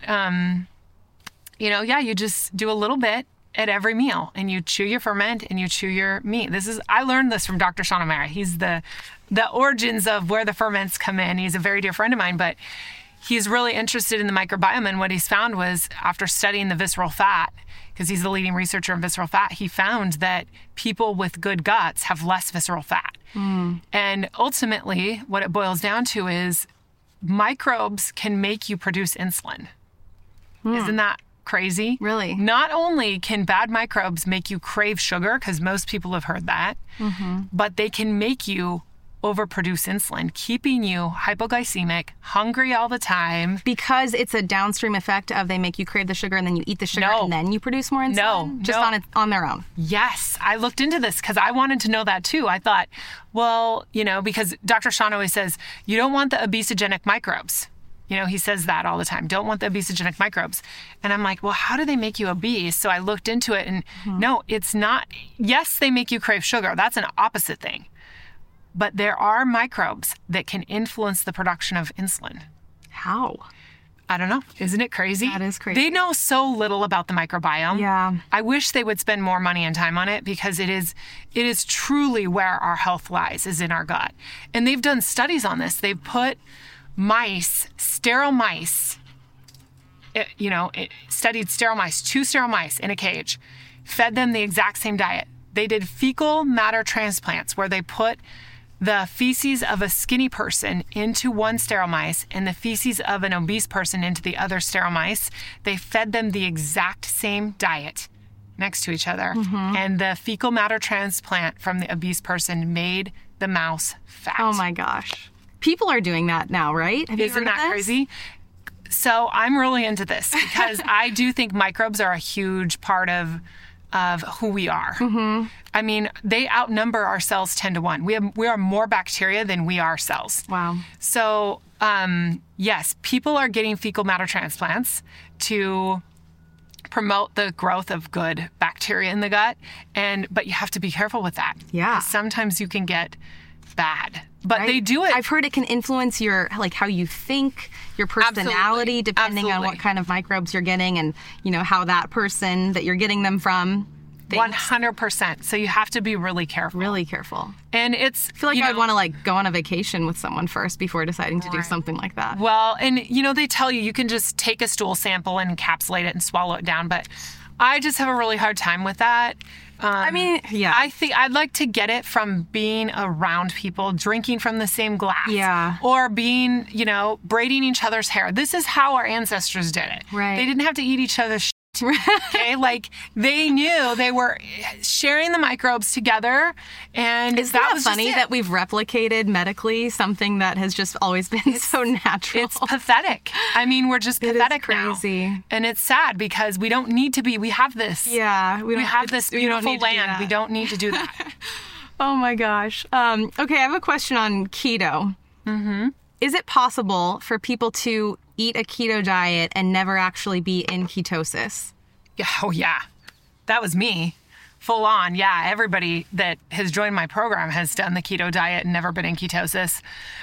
you just do a little bit at every meal, and you chew your ferment and you chew your meat. I learned this from Dr. Sean O'Mara. He's the origins of where the ferments come in. He's a very dear friend of mine, but he's really interested in the microbiome, and what he's found was, after studying the visceral fat, because he's the leading researcher in visceral fat, he found that people with good guts have less visceral fat. And ultimately, what it boils down to is microbes can make you produce insulin. Isn't that crazy? Really? Not only can bad microbes make you crave sugar, because most people have heard that, but they can make you overproduce insulin, keeping you hypoglycemic, hungry all the time. Because it's a downstream effect of they make you crave the sugar and then you eat the sugar and then you produce more insulin? Just on their own? Yes. I looked into this because I wanted to know that too. I thought, well, because Dr. Sean always says, you don't want the obesogenic microbes. He says that all the time. Don't want the obesogenic microbes. And I'm like, well, how do they make you obese? So I looked into it, and no, it's not. Yes, they make you crave sugar. That's an opposite thing. But there are microbes that can influence the production of insulin. How? I don't know. Isn't it crazy? That is crazy. They know so little about the microbiome. Yeah. I wish they would spend more money and time on it, because it is truly where our health lies, is in our gut. And they've done studies on this. They've put sterile mice, studied sterile mice, 2 sterile mice in a cage, fed them the exact same diet. They did fecal matter transplants where they put the feces of a skinny person into one sterile mice and the feces of an obese person into the other sterile mice. They fed them the exact same diet next to each other. And the fecal matter transplant from the obese person made the mouse fat. Oh my gosh. People are doing that now, right? Isn't that crazy? So I'm really into this because I do think microbes are a huge part of who we are. I mean, they outnumber our cells 10 to 1. We are more bacteria than we are cells. Wow. So, yes, people are getting fecal matter transplants to promote the growth of good bacteria in the gut, but you have to be careful with that. Yeah. Sometimes you can get bad. But they do it. I've heard it can influence your, how you think, your personality, depending on what kind of microbes you're getting and, how that person that you're getting them from thinks. 100%. So you have to be really careful. Really careful. And I feel like I'd want to go on a vacation with someone first before deciding to do something like that. Well, and they tell you can just take a stool sample and encapsulate it and swallow it down. But I just have a really hard time with that. I mean, yeah. I think I'd like to get it from being around people, drinking from the same glass. Yeah. Or being, braiding each other's hair. This is how our ancestors did it. Right. They didn't have to eat each other's shit. Okay, like they knew they were sharing the microbes together, and Isn't that that was funny just it. that we've replicated medically something that has just always been so natural? It's pathetic. I mean, we're just pathetic crazy. now. And it's sad because we don't need to be. We have this. Yeah, We have this we don't beautiful need to do land. that. We don't need to do that. Oh my gosh. Okay, I have a question on keto. Mm-hmm. Is it possible for people to eat a keto diet and never actually be in ketosis? Yeah, oh yeah. That was me. Full on. Yeah, everybody that has joined my program has done the keto diet and never been in ketosis.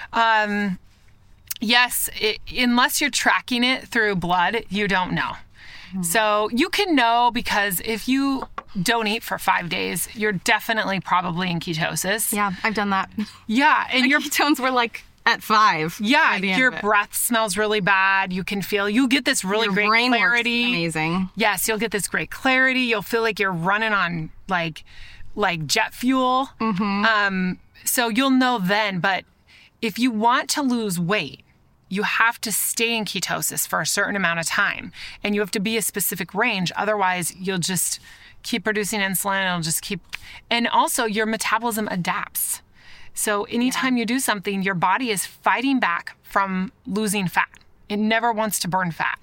Yes, unless you're tracking it through blood, you don't know. Mm-hmm. So you can know because if you don't eat for 5 days, you're definitely probably in ketosis. Yeah, I've done that. Yeah, and Your ketones were like at 5. Yeah, by the end your of it. breath smells really bad. You get this really Your great brain clarity. works amazing. Yes, you'll get this great clarity. You'll feel like you're running on like jet fuel. Mm-hmm. So you'll know then. But if you want to lose weight, you have to stay in ketosis for a certain amount of time, and you have to be a specific range. Otherwise, you'll just keep producing insulin. It'll just keep, and also your metabolism adapts. So anytime you do something, your body is fighting back from losing fat. It never wants to burn fat.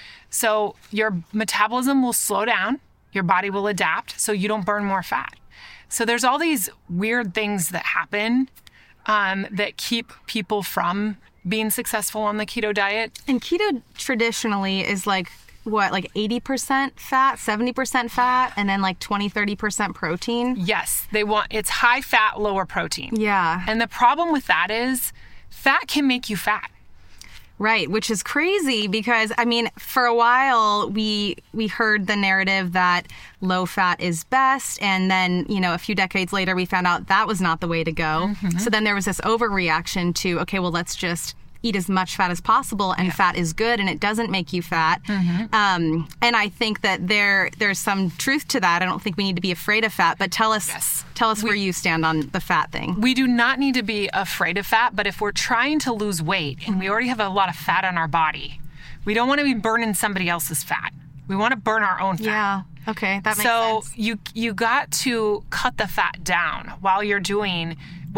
So your metabolism will slow down, your body will adapt, so you don't burn more fat. So there's all these weird things that happen that keep people from being successful on the keto diet. And keto traditionally is like, what, like 80% fat, 70% fat, and then like 20-30% protein? Yes, it's high fat, lower protein. Yeah. And the problem with that is fat can make you fat. Right, which is crazy because, I mean, for a while we heard the narrative that low fat is best, and then, a few decades later we found out that was not the way to go. Mm-hmm. So then there was this overreaction to, okay, well, let's just eat as much fat as possible, and fat is good and it doesn't make you fat. Mm-hmm. And I think that there's some truth to that. I don't think we need to be afraid of fat, but tell us where you stand on the fat thing. We do not need to be afraid of fat, but if we're trying to lose weight and we already have a lot of fat on our body, we don't want to be burning somebody else's fat. We want to burn our own fat. Yeah. Okay, that makes sense. So you got to cut the fat down while you're doing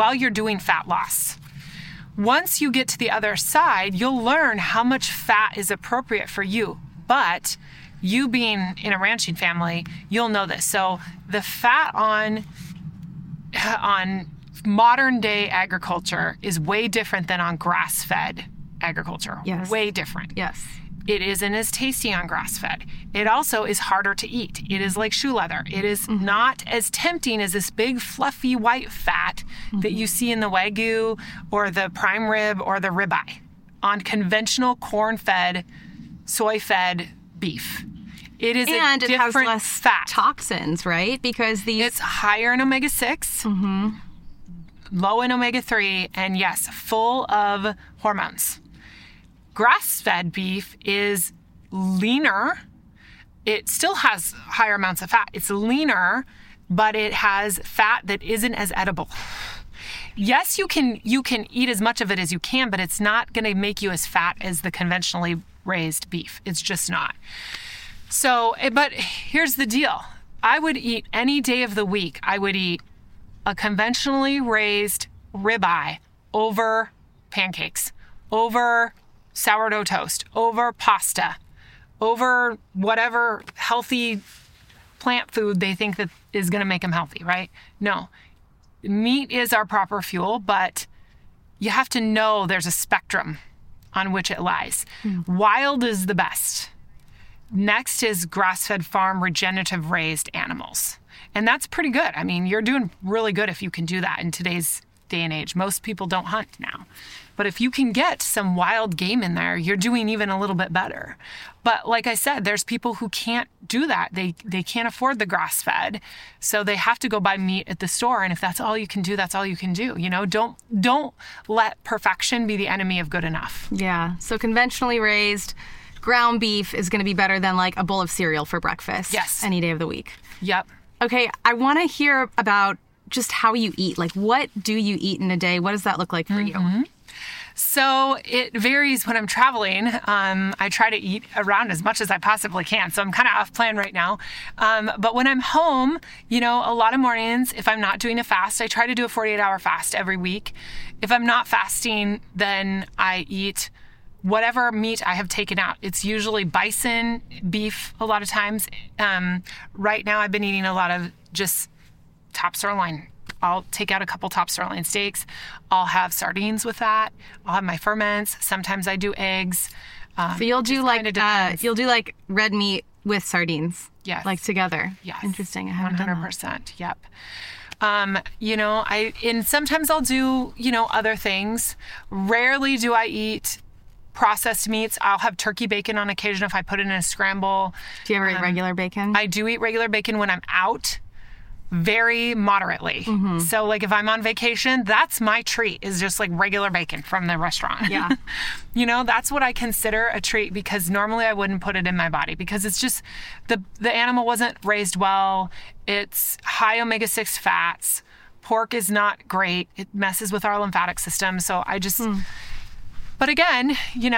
fat loss. Once you get to the other side, you'll learn how much fat is appropriate for you. But you being in a ranching family, you'll know this. So the fat on modern day agriculture is way different than on grass-fed agriculture. Yes. Way different. Yes. It isn't as tasty on grass-fed. It also is harder to eat. It is like shoe leather. It is not as tempting as this big fluffy white fat that you see in the Wagyu or the prime rib or the ribeye on conventional corn-fed, soy-fed beef. It is and a it has different less fat. toxins, right? Because It's higher in omega-6, low in omega-3, and yes, full of hormones. Grass-fed beef is leaner. It still has higher amounts of fat. It's leaner, but it has fat that isn't as edible. Yes, you can eat as much of it as you can, but it's not going to make you as fat as the conventionally raised beef. It's just not. So, but here's the deal. I would eat any day of the week, I would eat a conventionally raised ribeye over pancakes, over sourdough toast, over pasta, over whatever healthy plant food they think that is going to make them healthy, right? No. Meat is our proper fuel, but you have to know there's a spectrum on which it lies. Wild is the best. Next is grass-fed farm, regenerative raised animals. And that's pretty good. I mean, you're doing really good if you can do that in today's day and age. Most people don't hunt now. But if you can get some wild game in there, you're doing even a little bit better. But like I said, there's people who can't do that. They can't afford the grass-fed, so they have to go buy meat at the store. And if that's all you can do, that's all you can do. Don't let perfection be the enemy of good enough. Yeah. So conventionally raised, ground beef is going to be better than like a bowl of cereal for breakfast. Yes. Any day of the week. Yep. Okay, I want to hear about just how you eat. Like, what do you eat in a day? What does that look like for you? So it varies when I'm traveling. I try to eat around as much as I possibly can. So I'm kind of off plan right now. But when I'm home, a lot of mornings, if I'm not doing a fast, I try to do a 48-hour fast every week. If I'm not fasting, then I eat whatever meat I have taken out. It's usually bison, beef a lot of times. Right now I've been eating a lot of just top sirloin. I'll take out a couple top sirloin steaks. I'll have sardines with that. I'll have my ferments. Sometimes I do eggs. So you'll do like red meat with sardines. Yes. Like together. Yes. Interesting. I haven't done that. 100%. Yep. And sometimes I'll do, other things. Rarely do I eat processed meats. I'll have turkey bacon on occasion if I put it in a scramble. Do you ever eat regular bacon? I do eat regular bacon when I'm out. Very moderately. So like if I'm on vacation, that's my treat, is just like regular bacon from the restaurant. Yeah. That's what I consider a treat, because normally I wouldn't put it in my body, because it's just the animal wasn't raised well. It's high omega-6 fats. Pork is not great. It messes with our lymphatic system. So I just, but again,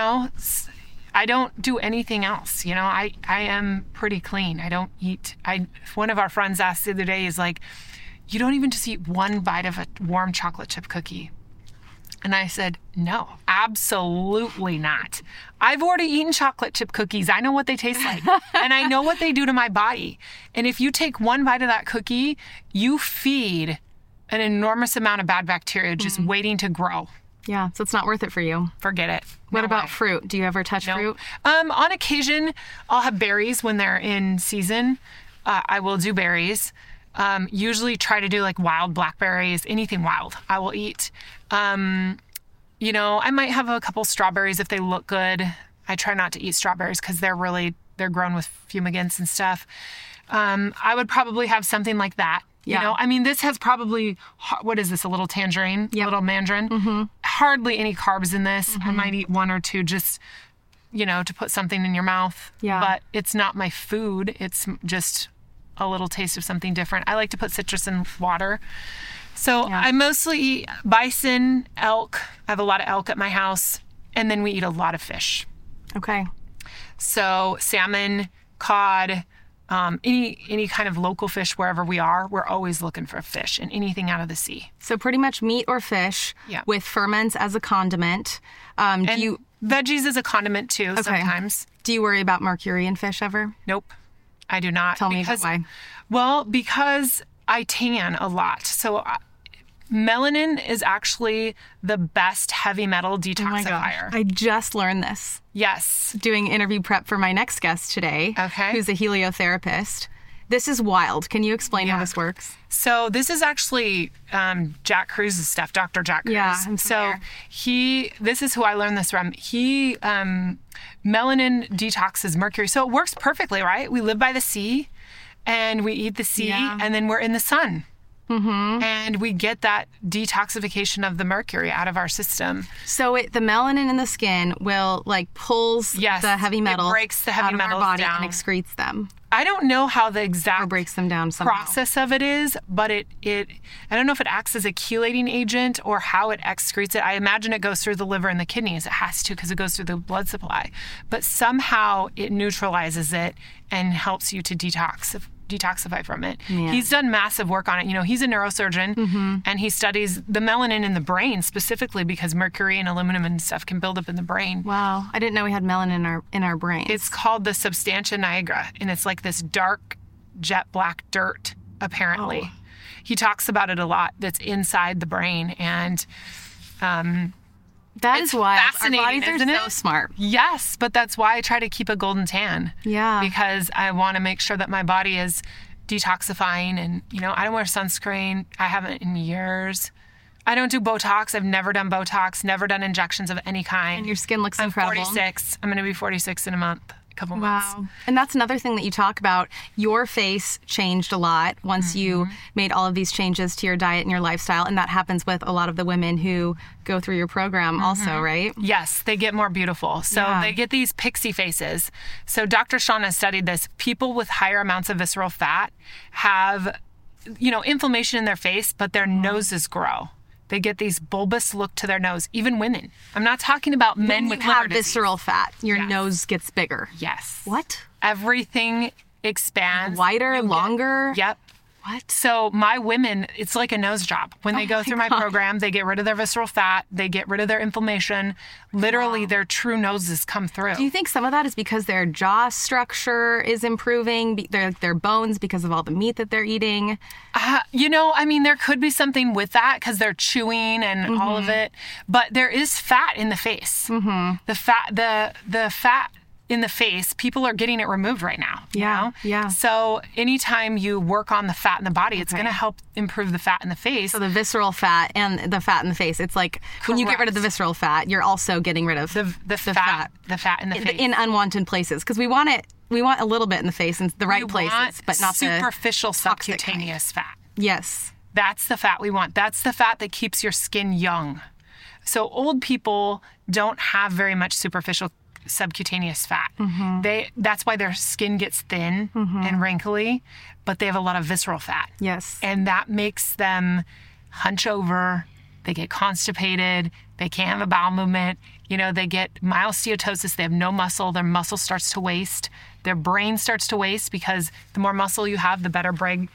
I don't do anything else. I am pretty clean. I don't eat. One of our friends asked the other day, is like, you don't even just eat one bite of a warm chocolate chip cookie. And I said, no, absolutely not. I've already eaten chocolate chip cookies. I know what they taste like. And I know what they do to my body. And if you take one bite of that cookie, you feed an enormous amount of bad bacteria just waiting to grow. Yeah, so it's not worth it for you. Forget it. What about fruit? Do you ever touch fruit? On occasion, I'll have berries when they're in season. I will do berries. Usually try to do like wild blackberries, anything wild I will eat. I might have a couple strawberries if they look good. I try not to eat strawberries because they're grown with fumigants and stuff. I would probably have something like that. Yeah. This has probably, what is this, a little tangerine? Yep. A little mandarin? Hardly any carbs in this. I might eat one or two just, to put something in your mouth. Yeah. But it's not my food. It's just a little taste of something different. I like to put citrus in water. So I mostly eat bison, elk. I have a lot of elk at my house. And then we eat a lot of fish. Okay. So salmon, cod, any kind of local fish wherever we are, we're always looking for fish and anything out of the sea. So pretty much meat or fish with ferments as a condiment. Veggies as a condiment too, sometimes. Do you worry about mercury in fish ever? Nope, I do not. Tell me why. Well, because I tan a lot. So melanin is actually the best heavy metal detoxifier. Oh my gosh. I just learned this. Yes. Doing interview prep for my next guest today, who's a heliotherapist. This is wild. Can you explain how this works? So this is actually Jack Kruse's stuff, Dr. Jack Kruse. Yeah, I'm familiar. So this is who I learned this from. Melanin detoxes mercury. So it works perfectly, right? We live by the sea and we eat the sea and then we're in the sun. And we get that detoxification of the mercury out of our system. So the melanin in the skin will pulls the heavy metals, it breaks the heavy metals our body down and excretes them. I don't know how the exact or breaks them down somehow. Process of it is, but I don't know if it acts as a chelating agent or how it excretes it. I imagine it goes through the liver and the kidneys. It has to because it goes through the blood supply. But somehow it neutralizes it and helps you to detoxify from it. Yeah. He's done massive work on it. He's a neurosurgeon and he studies the melanin in the brain specifically because mercury and aluminum and stuff can build up in the brain. Wow. I didn't know we had melanin in our brain. It's called the substantia nigra and it's like this dark jet black dirt apparently. Oh. He talks about it a lot that's inside the brain and that is why our bodies isn't are so smart. Yes, but that's why I try to keep a golden tan. Yeah. Because I want to make sure that my body is detoxifying and, I don't wear sunscreen. I haven't in years. I don't do Botox. I've never done Botox, never done injections of any kind. And your skin looks incredible. I'm 46. I'm going to be 46 in a month. couple months. Wow. And that's another thing that you talk about. Your face changed a lot once you made all of these changes to your diet and your lifestyle. And that happens with a lot of the women who go through your program also, right? Yes, they get more beautiful. So they get these pixie faces. So Dr. Shawn has studied this. People with higher amounts of visceral fat have, inflammation in their face, but their noses grow. They get these bulbous look to their nose, even women. I'm not talking about men with liver disease. Visceral fat. Your nose gets bigger. Yes. What? Everything expands. Wider, longer? Yep. What? So my women, it's like a nose job. When they go through my program, they get rid of their visceral fat. They get rid of their inflammation. Literally, their true noses come through. Do you think some of that is because their jaw structure is improving, their bones because of all the meat that they're eating? There could be something with that because they're chewing and all of it. But there is fat in the face. Mm-hmm. The fat in the face, people are getting it removed right now. Yeah. So anytime you work on the fat in the body, it's going to help improve the fat in the face. So the visceral fat and the fat in the face, it's like when you get rid of the visceral fat, you're also getting rid of the fat in the face. In unwanted places. Because we want a little bit in the face in the right places, but not superficial the subcutaneous fat. Yes. That's the fat we want. That's the fat that keeps your skin young. So old people don't have very much superficial subcutaneous fat. That's why their skin gets thin and wrinkly, but they have a lot of visceral fat. Yes. And that makes them hunch over, they get constipated, they can't have a bowel movement, they get myosteatosis, they have no muscle, their muscle starts to waste, their brain starts to waste because the more muscle you have, the better brain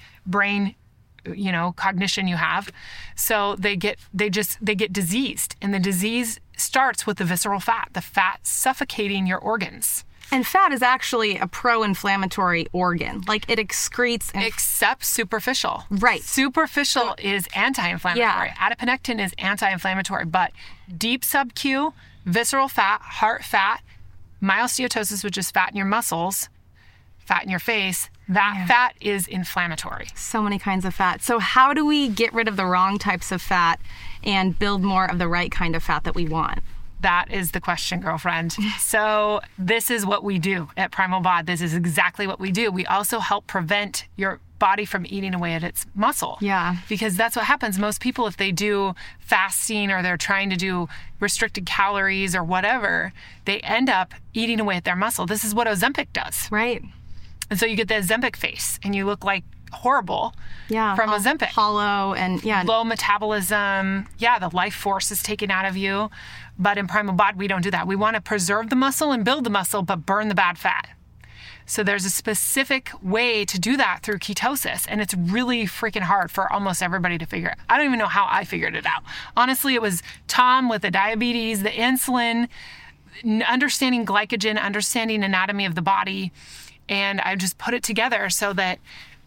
cognition you have. So they get diseased, and the disease starts with the visceral fat, the fat suffocating your organs. And fat is actually a pro-inflammatory organ. Like it excretes... Except superficial. Right. Superficial is anti-inflammatory. Yeah. Adiponectin is anti-inflammatory, but deep sub-Q, visceral fat, heart fat, myosteatosis, which is fat in your muscles, fat in your face, that fat is inflammatory. So many kinds of fat. So how do we get rid of the wrong types of fat and build more of the right kind of fat that we want? That is the question, girlfriend. So this is what we do at Primal Bod. This is exactly what we do. We also help prevent your body from eating away at its muscle. Yeah. Because that's what happens. Most people, if they do fasting or they're trying to do restricted calories or whatever, they end up eating away at their muscle. This is what Ozempic does. Right. And so you get the Ozempic face and you look like horrible from Ozempic. Hollow and low metabolism. Yeah, the life force is taken out of you. But in Primal Bod, we don't do that. We want to preserve the muscle and build the muscle, but burn the bad fat. So there's a specific way to do that through ketosis. And it's really freaking hard for almost everybody to figure out. I don't even know how I figured it out. Honestly, it was Tom with the diabetes, the insulin, understanding glycogen, understanding anatomy of the body. And I just put it together so that,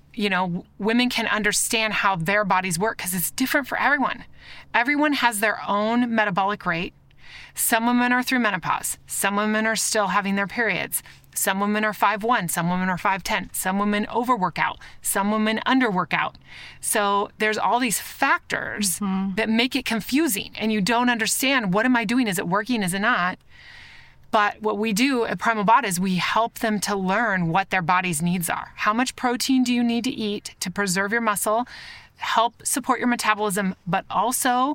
women can understand how their bodies work because it's different for everyone. Everyone has their own metabolic rate. Some women are through menopause. Some women are still having their periods. Some women are 5'1", some women are 5'10", some women overworkout, some women underworkout. So there's all these factors that make it confusing and you don't understand, what am I doing? Is it working? Is it not? But what we do at Primal Bod is we help them to learn what their body's needs are. How much protein do you need to eat to preserve your muscle, help support your metabolism, but also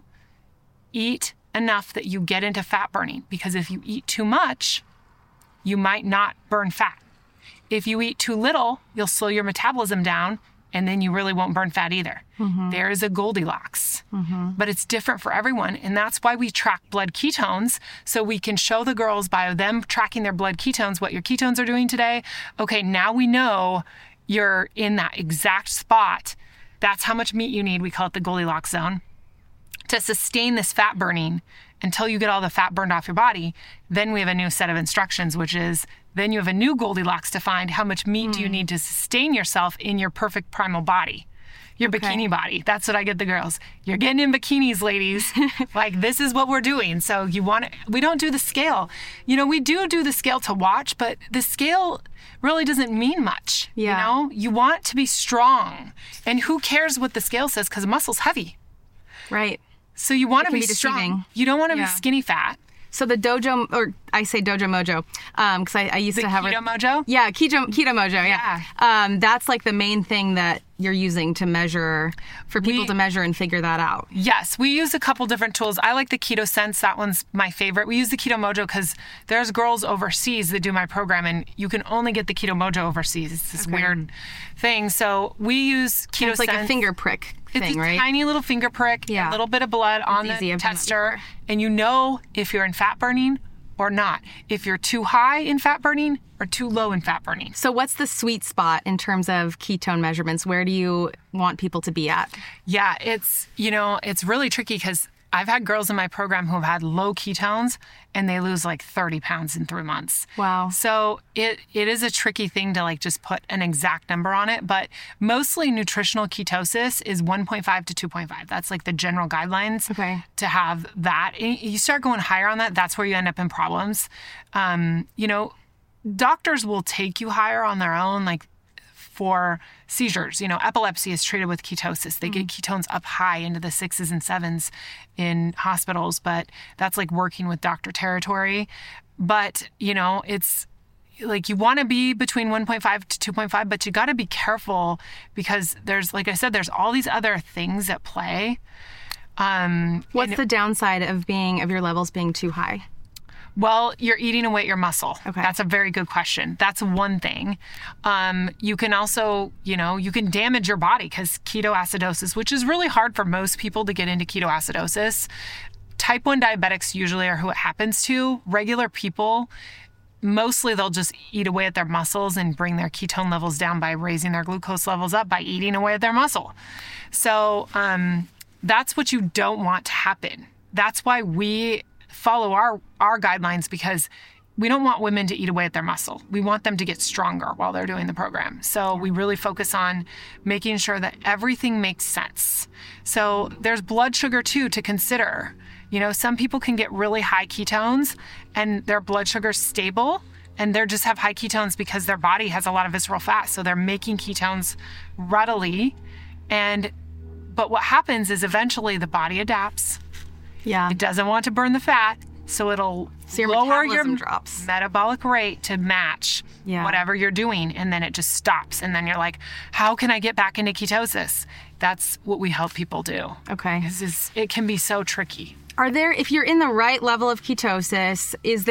eat enough that you get into fat burning. Because if you eat too much, you might not burn fat. If you eat too little, you'll slow your metabolism down and then you really won't burn fat either. There is a Goldilocks, but it's different for everyone. And that's why we track blood ketones, so we can show the girls by them tracking their blood ketones, what your ketones are doing today. Okay, now we know you're in that exact spot. That's how much meat you need. We call it the Goldilocks zone to sustain this fat burning until you get all the fat burned off your body. Then we have a new set of instructions, which is then you have a new Goldilocks to find how much meat do you need to sustain yourself in your perfect primal body, your bikini body. That's what I get the girls. You're getting in bikinis, ladies. Like, this is what we're doing. So we don't do the scale. We do the scale to watch, but the scale really doesn't mean much. You want to be strong. And who cares what the scale says? Because muscle's heavy. Right. So you want to be strong. You don't want to be skinny fat. So the dojo, or I say Dojo Mojo because I used to have Keto Mojo? Yeah, Keto Mojo. Yeah. That's like the main thing that you're using to measure, for people to measure and figure that out. Yes, we use a couple different tools. I like the Keto Sense. That one's my favorite. We use the Keto Mojo because there's girls overseas that do my program, and you can only get the Keto Mojo overseas. It's this weird thing. So we use Keto It's like Sense. a finger prick thing, It's a right? tiny little finger prick, a little bit of blood on easy. the I've done that tester, before. and you know if you're in fat burning or not. If you're too high in fat burning or too low in fat burning. So what's the sweet spot in terms of ketone measurements? Where do you want people to be at? Yeah, it's really tricky because I've had girls in my program who have had low ketones and they lose like 30 pounds in 3 months. Wow. So it is a tricky thing to like just put an exact number on it, but mostly nutritional ketosis is 1.5 to 2.5. That's like the general guidelines to have that. You start going higher on that, that's where you end up in problems. Doctors will take you higher on their own, like for seizures. Epilepsy is treated with ketosis. They get ketones up high into the 6s and 7s in hospitals, but that's like working with doctor territory. But, it's like you want to be between 1.5 to 2.5, but you got to be careful because there's, like I said, there's all these other things at play. What's the downside of your levels being too high? Well, you're eating away at your muscle. Okay. That's a very good question. That's one thing. You can also, you can damage your body because ketoacidosis, which is really hard for most people to get into ketoacidosis. Type 1 diabetics usually are who it happens to. Regular people, mostly they'll just eat away at their muscles and bring their ketone levels down by raising their glucose levels up by eating away at their muscle. So that's what you don't want to happen. That's why we follow our guidelines, because we don't want women to eat away at their muscle. We want them to get stronger while they're doing the program. So we really focus on making sure that everything makes sense. So there's blood sugar too to consider. Some people can get really high ketones and their blood sugar's stable and they just have high ketones because their body has a lot of visceral fat. So they're making ketones readily. But what happens is eventually the body adapts. Yeah. It doesn't want to burn the fat, so it'll your lower your drops. metabolic rate to match whatever you're doing, and then it just stops. And then you're like, how can I get back into ketosis? That's what we help people do. Okay. It can be so tricky. If you're in the right level of ketosis,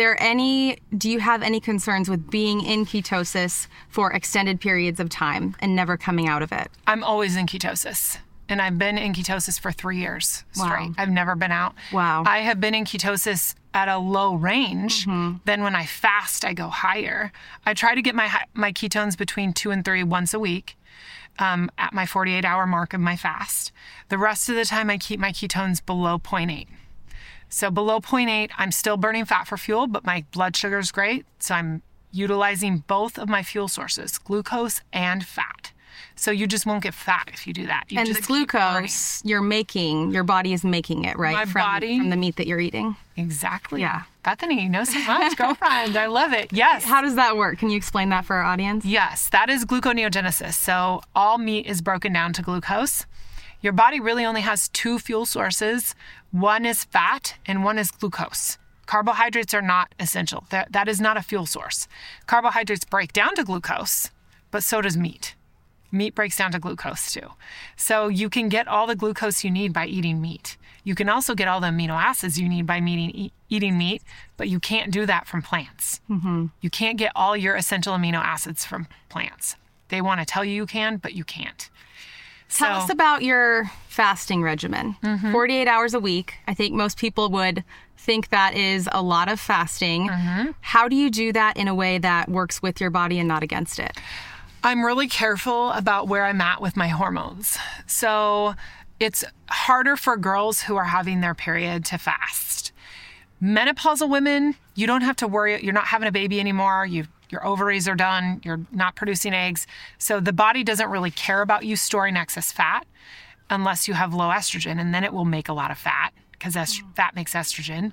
do you have any concerns with being in ketosis for extended periods of time and never coming out of it? I'm always in ketosis. And I've been in ketosis for 3 years straight. Wow. I've never been out. Wow. I have been in ketosis at a low range. Mm-hmm. Then when I fast, I go higher. I try to get my ketones between 2 and 3 once a week at my 48-hour mark of my fast. The rest of the time, I keep my ketones below 0.8. So below 0.8, I'm still burning fat for fuel, but my blood sugar is great. So I'm utilizing both of my fuel sources, glucose and fat. So you just won't get fat if you do that. And this glucose your body is making it, right? From the meat that you're eating. Exactly. Yeah. Bethany, you know so much, girlfriend. I love it. Yes. How does that work? Can you explain that for our audience? Yes, that is gluconeogenesis. So all meat is broken down to glucose. Your body really only has 2 fuel sources. One is fat and one is glucose. Carbohydrates are not essential. That is not a fuel source. Carbohydrates break down to glucose, but so does meat. Meat breaks down to glucose too. So you can get all the glucose you need by eating meat. You can also get all the amino acids you need by eating meat, but you can't do that from plants. Mm-hmm. You can't get all your essential amino acids from plants. They want to tell you can, but you can't. Tell us about your fasting regimen. Mm-hmm. 48 hours a week. I think most people would think that is a lot of fasting. Mm-hmm. How do you do that in a way that works with your body and not against it? I'm really careful about where I'm at with my hormones. So it's harder for girls who are having their period to fast. Menopausal women, you don't have to worry. You're not having a baby anymore. Your ovaries are done. You're not producing eggs. So the body doesn't really care about you storing excess fat unless you have low estrogen, and then it will make a lot of fat because fat makes estrogen.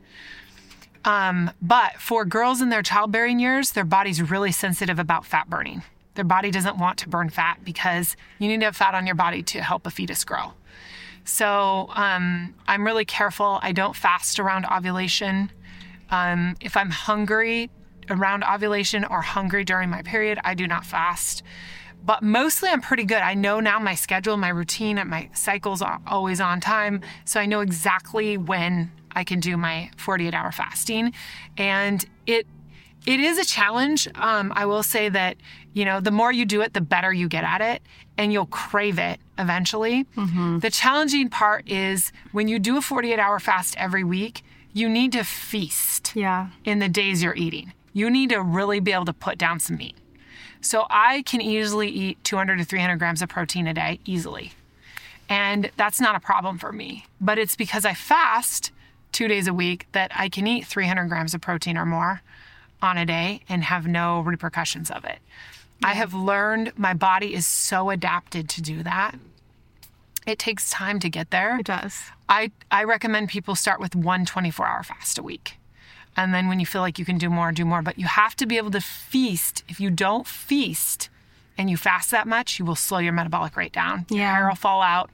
But for girls in their childbearing years, their body's really sensitive about fat burning. Their body doesn't want to burn fat because you need to have fat on your body to help a fetus grow. So I'm really careful. I don't fast around ovulation. If I'm hungry around ovulation or hungry during my period, I do not fast. But mostly I'm pretty good. I know now my schedule, my routine, and my cycles are always on time. So I know exactly when I can do my 48-hour fasting. And it is a challenge. I will say that, the more you do it, the better you get at it, and you'll crave it eventually. Mm-hmm. The challenging part is when you do a 48-hour fast every week, you need to feast in the days you're eating. You need to really be able to put down some meat. So I can easily eat 200 to 300 grams of protein a day, easily. And that's not a problem for me. But it's because I fast 2 days a week that I can eat 300 grams of protein or more on a day and have no repercussions of it. Yeah. I have learned my body is so adapted to do that. It takes time to get there. It does. I recommend people start with 1 24-hour fast a week. And then when you feel like you can do more, do more. But you have to be able to feast. If you don't feast and you fast that much, you will slow your metabolic rate down. Your hair will fall out.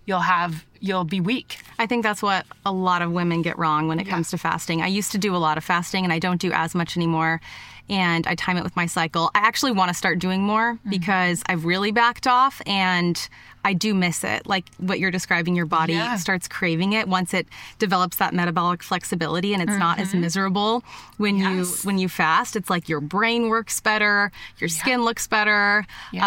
You'll be weak. I think that's what a lot of women get wrong when it comes to fasting. I used to do a lot of fasting and I don't do as much anymore. And I time it with my cycle. I actually want to start doing more because I've really backed off and I do miss it. Like what you're describing, your body starts craving it once it develops that metabolic flexibility and it's not as miserable when you fast. It's like your brain works better, your skin looks better,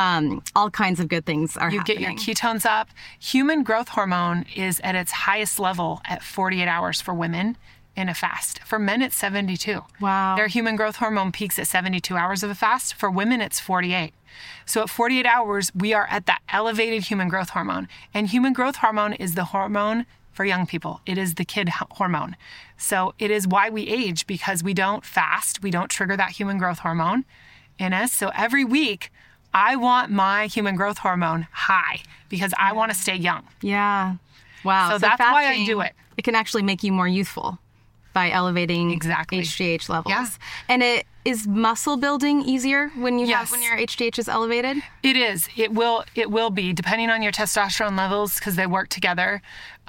all kinds of good things are happening. You get your ketones up. Human growth hormone is at its highest level at 48 hours for women in a fast. For men, it's 72. Wow. Their human growth hormone peaks at 72 hours of a fast. For women, it's 48. So at 48 hours, we are at that elevated human growth hormone. And human growth hormone is the hormone for young people. It is the kid hormone. So it is why we age, because we don't fast. We don't trigger that human growth hormone in us. So every week, I want my human growth hormone high because I want to stay young. Yeah. Wow. So that's why I do it. It can actually make you more youthful by elevating HGH levels. Yeah. And is muscle building easier when you when your HGH is elevated? It is. It will be, depending on your testosterone levels, because they work together.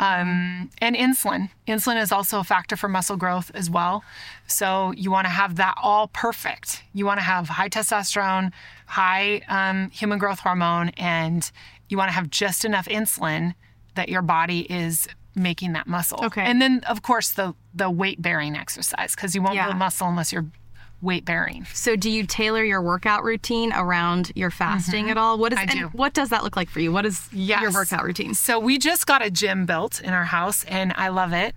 And insulin. Insulin is also a factor for muscle growth as well. So you want to have that all perfect. You want to have high testosterone, high human growth hormone, and you want to have just enough insulin that your body is making that muscle. Okay. And then, of course, the weight-bearing exercise, because you won't build muscle unless you're weight-bearing. So do you tailor your workout routine around your fasting at all? I do. What does that look like for you? What is your workout routine? So we just got a gym built in our house, and I love it.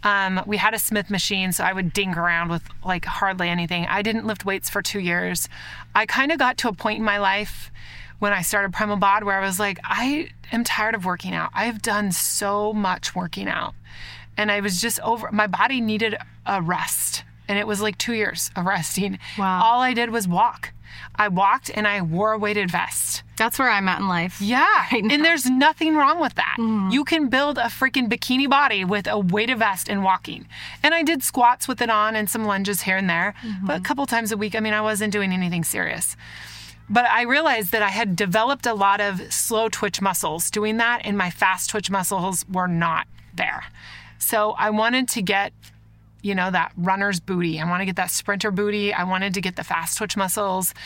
We had a Smith machine, so I would dink around with like hardly anything. I didn't lift weights for 2 years. I kind of got to a point in my life when I started Primal Bod where I was like, I am tired of working out. I've done so much working out. And I was just my body needed a rest. And it was like 2 years of resting. Wow. All I did was walk. I walked and I wore a weighted vest. That's where I'm at in life. Yeah. Right, and there's nothing wrong with that. You can build a freaking bikini body with a weighted vest and walking. And I did squats with it on and some lunges here and there. But a couple times a week, I wasn't doing anything serious. But I realized that I had developed a lot of slow twitch muscles doing that, and my fast twitch muscles were not there. So I wanted to get, that runner's booty. I want to get that sprinter booty. I wanted to get the fast twitch muscles.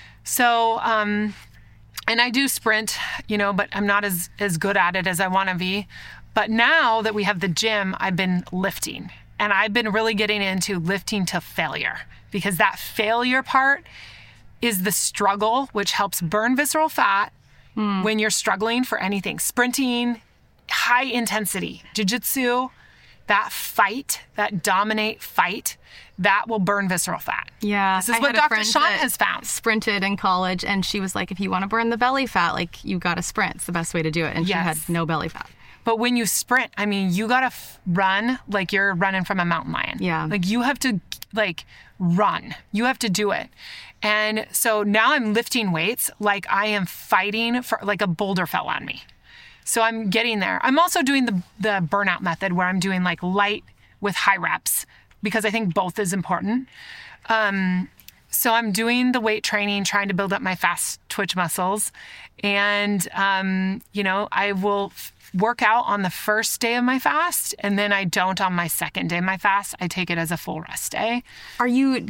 So, and I do sprint, but I'm not as good at it as I want to be. But now that we have the gym, I've been lifting, and I've been really getting into lifting to failure, because that failure part is the struggle, which helps burn visceral fat when you're struggling for anything. Sprinting, high intensity, jiu-jitsu, that dominate fight, that will burn visceral fat. Yeah. This is what Dr. Sean has found. Sprinted in college, and she was like, if you want to burn the belly fat, you got to sprint. It's the best way to do it. And she had no belly fat. But when you sprint, you got to run like you're running from a mountain lion. Yeah. You have to run. You have to do it. And so now I'm lifting weights like I am fighting for, like a boulder fell on me. So I'm getting there. I'm also doing the burnout method where I'm doing light with high reps, because I think both is important. So I'm doing the weight training, trying to build up my fast twitch muscles. And, I will work out on the first day of my fast, and then I don't on my second day of my fast. I take it as a full rest day. Are you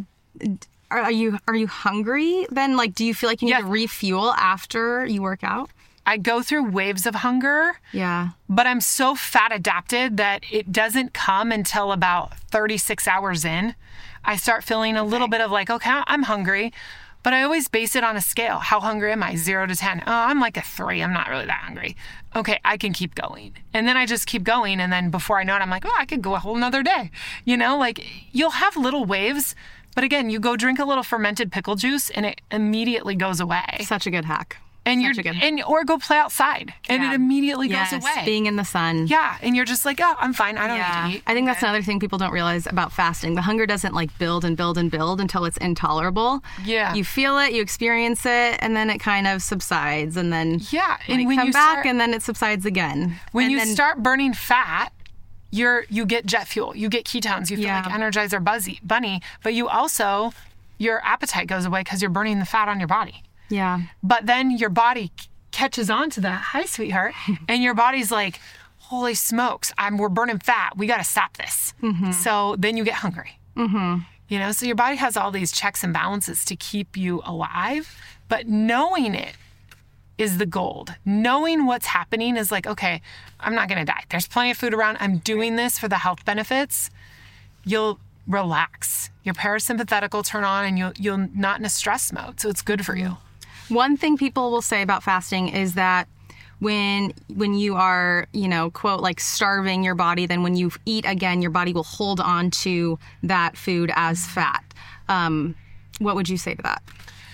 hungry then? Like, do you feel like you need to refuel after you work out? I go through waves of hunger. Yeah. But I'm so fat adapted that it doesn't come until about 36 hours in. I start feeling a little bit of like, okay, I'm hungry. But I always base it on a scale. How hungry am I? 0 to 10. Oh, I'm like a 3. I'm not really that hungry. Okay, I can keep going. And then I just keep going. And then before I know it, I'm like, oh, I could go a whole nother day. You know, like you'll have little waves. But again, you go drink a little fermented pickle juice and it immediately goes away. Such a good hack. And or go play outside and it immediately goes away. Being in the sun. Yeah. And you're just like, oh, I'm fine. I don't need to eat. I think that's another thing people don't realize about fasting. The hunger doesn't like build and build and build until it's intolerable. Yeah. You feel it, you experience it, and then it kind of subsides. And then and when you come back and then it subsides again. When you start burning fat, you get jet fuel, you get ketones, you feel like Energizer Bunny, but you also, your appetite goes away because you're burning the fat on your body. Yeah. But then your body catches on to that, hi, sweetheart, and your body's like, holy smokes, we're burning fat. We got to stop this. Mm-hmm. So then you get hungry. Mm-hmm. You know, so your body has all these checks and balances to keep you alive, but knowing it is the gold. Knowing what's happening is like, okay, I'm not going to die. There's plenty of food around. I'm doing this for the health benefits. You'll relax. Your parasympathetic will turn on and you'll not in a stress mode. So it's good for you. One thing people will say about fasting is that when you are, you know, quote, like starving your body, then when you eat again, your body will hold on to that food as fat. What would you say to that?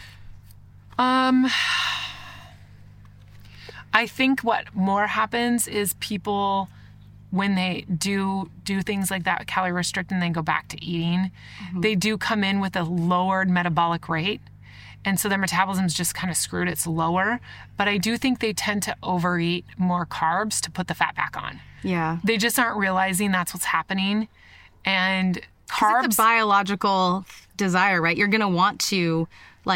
I think what more happens is people, when they do things like that, calorie restrict, and then go back to eating, they do come in with a lowered metabolic rate. And so their metabolism's just kind of screwed. It's lower. But I do think they tend to overeat more carbs to put the fat back on. Yeah. They just aren't realizing that's what's happening. And carbs... It's a biological desire, right? You're going to want to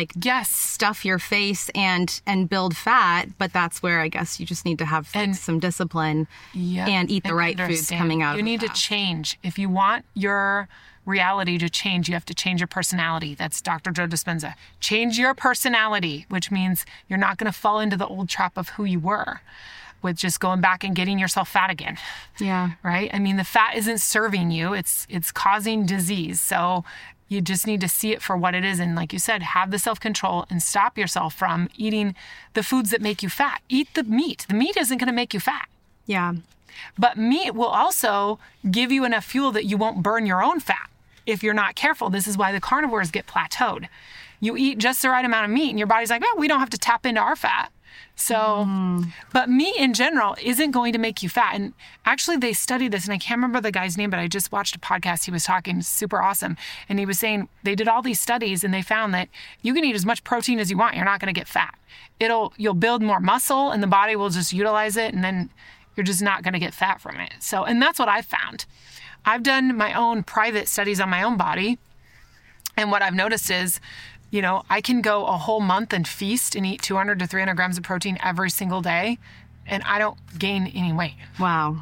stuff your face and build fat, but that's where I guess you just need to have some discipline and eat the right foods coming out of You need to change. If you want your reality to change, you have to change your personality. That's Dr. Joe Dispenza. Change your personality, which means you're not going to fall into the old trap of who you were with just going back and getting yourself fat again. Yeah. Right? I mean, the fat isn't serving you. It's causing disease. So you just need to see it for what it is. And like you said, have the self-control and stop yourself from eating the foods that make you fat. Eat the meat. The meat isn't going to make you fat. Yeah. But meat will also give you enough fuel that you won't burn your own fat if you're not careful. This is why the carnivores get plateaued. You eat just the right amount of meat and your body's like, oh, we don't have to tap into our fat. So, but meat in general isn't going to make you fat. And actually they studied this, and I can't remember the guy's name, but I just watched a podcast. He was talking, super awesome. And he was saying they did all these studies and they found that you can eat as much protein as you want. You're not going to get fat. You'll build more muscle and the body will just utilize it. And then you're just not going to get fat from it. So, and that's what I've found. I've done my own private studies on my own body. And what I've noticed is, you know, I can go a whole month and feast and eat 200 to 300 grams of protein every single day, and I don't gain any weight. Wow.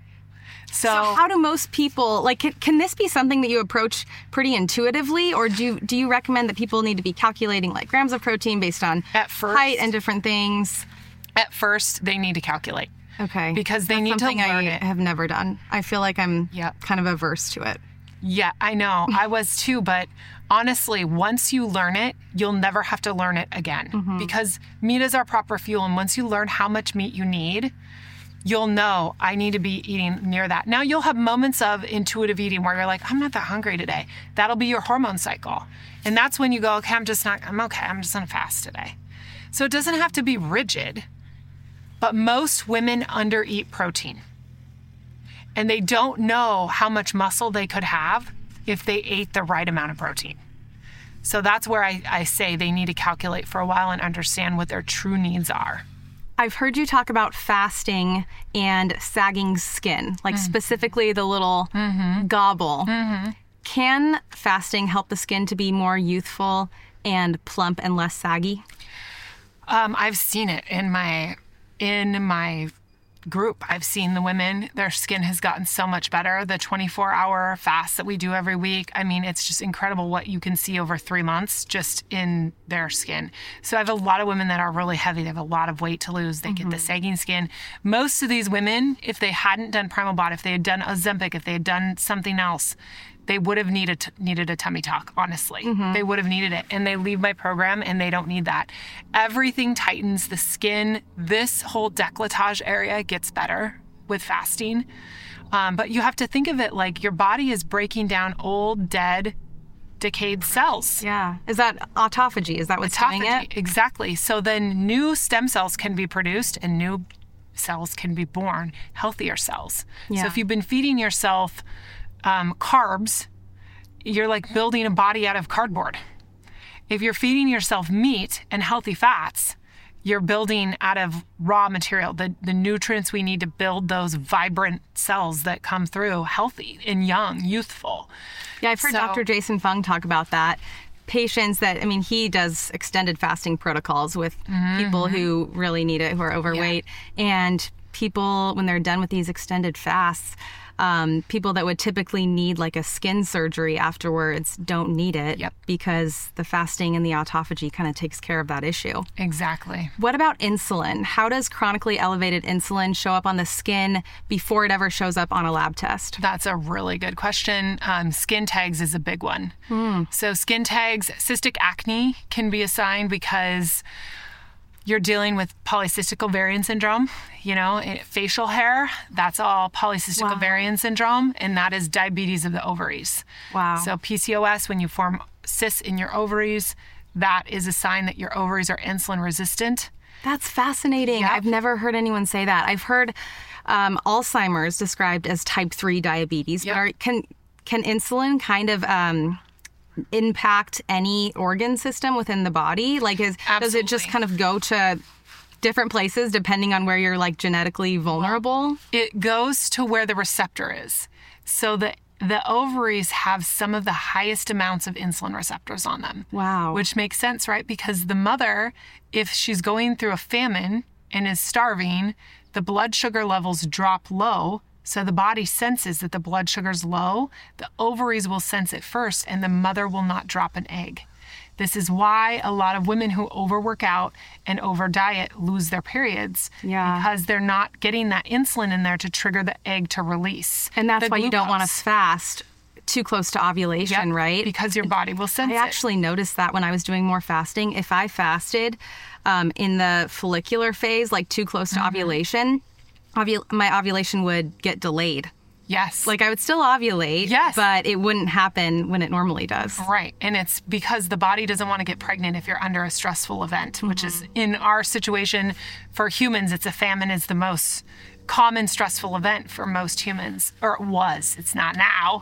So how do most people, can this be something that you approach pretty intuitively, or do you recommend that people need to be calculating like grams of protein based on height and different things? At first, they need to calculate. Okay. Because they need to learn it. I have never done. I feel like I'm kind of averse to it. Yeah, I know. I was too, but honestly, once you learn it, you'll never have to learn it again because meat is our proper fuel. And once you learn how much meat you need, you'll know I need to be eating near that. Now you'll have moments of intuitive eating where you're like, I'm not that hungry today. That'll be your hormone cycle. And that's when you go, okay, I'm okay. I'm just on a fast today. So it doesn't have to be rigid, but most women undereat protein. And they don't know how much muscle they could have if they ate the right amount of protein. So that's where I say they need to calculate for a while and understand what their true needs are. I've heard you talk about fasting and sagging skin, like specifically the little gobble. Can fasting help the skin to be more youthful and plump and less saggy? I've seen it in my group. I've seen the women, their skin has gotten so much better. The 24-hour fast that we do every week, I mean, it's just incredible what you can see over 3 months just in their skin. So I have a lot of women that are really heavy. They have a lot of weight to lose. They get the sagging skin. Most of these women, if they hadn't done Primal Bot, if they had done Ozempic, if they had done something else, they would have needed a tummy tuck, honestly. They would have needed it. And they leave my program and they don't need that. Everything tightens the skin. This whole décolletage area gets better with fasting. But you have to think of it like your body is breaking down old, dead, decayed cells. Yeah. Is that autophagy? Is that what's doing it? Exactly. So then new stem cells can be produced and new cells can be born, healthier cells. Yeah. So if you've been feeding yourself carbs, you're like building a body out of cardboard. If you're feeding yourself meat and healthy fats, you're building out of raw material, the nutrients we need to build those vibrant cells that come through healthy and young, youthful. Yeah, I've heard Dr. Jason Fung talk about that. Patients that, I mean, he does extended fasting protocols with people who really need it, who are overweight. Yeah. And people, when they're done with these extended fasts, people that would typically need like a skin surgery afterwards don't need it because the fasting and the autophagy kind of takes care of that issue. Exactly. What about insulin? How does chronically elevated insulin show up on the skin before it ever shows up on a lab test? That's a really good question. Skin tags is a big one. So skin tags, cystic acne can be a sign because you're dealing with polycystic ovarian syndrome, facial hair, that's all polycystic ovarian syndrome, and that is diabetes of the ovaries. Wow. So PCOS, when you form cysts in your ovaries, that is a sign that your ovaries are insulin resistant. That's fascinating. Yep. I've never heard anyone say that. I've heard Alzheimer's described as type 3 diabetes, but can insulin kind of impact any organ system within the body? Like, does it just kind of go to different places depending on where you're like genetically vulnerable? It goes to where the receptor is. So the ovaries have some of the highest amounts of insulin receptors on them. Wow. Which makes sense, right? Because the mother, if she's going through a famine and is starving, the blood sugar levels drop low. So the body senses that the blood sugar's low, the ovaries will sense it first, and the mother will not drop an egg. This is why a lot of women who overwork out and over diet lose their periods because they're not getting that insulin in there to trigger the egg to release. And that's why you don't want to fast too close to ovulation, right? Because your body will sense it. I actually noticed that when I was doing more fasting. If I fasted in the follicular phase, like too close to ovulation, my ovulation would get delayed. Yes. Like I would still ovulate, but it wouldn't happen when it normally does. Right. And it's because the body doesn't want to get pregnant if you're under a stressful event, which is in our situation for humans, it's a famine is the most common stressful event for most humans, or it was. It's not now,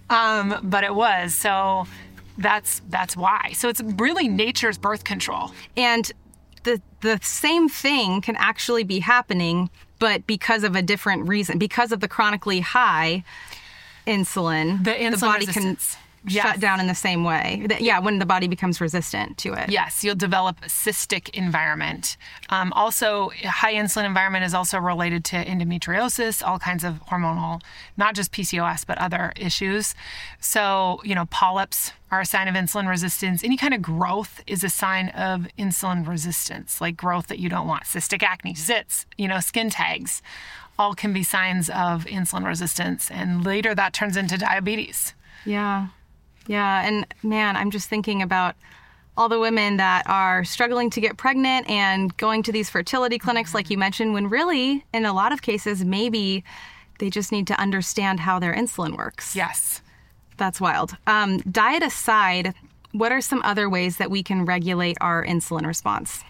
but it was. So that's why. So it's really nature's birth control. And the same thing can actually be happening, but because of a different reason, because of the chronically high insulin, the body resistance. Can shut down in the same way. When the body becomes resistant to it. Yes, you'll develop a cystic environment. Also, high insulin environment is also related to endometriosis, all kinds of hormonal, not just PCOS, but other issues. So, polyps are a sign of insulin resistance. Any kind of growth is a sign of insulin resistance, like growth that you don't want. Cystic acne, zits, skin tags, all can be signs of insulin resistance. And later that turns into diabetes. Yeah. Yeah. And man, I'm just thinking about all the women that are struggling to get pregnant and going to these fertility clinics, like you mentioned, when really, in a lot of cases, maybe they just need to understand how their insulin works. Yes. That's wild. Diet aside, what are some other ways that we can regulate our insulin response?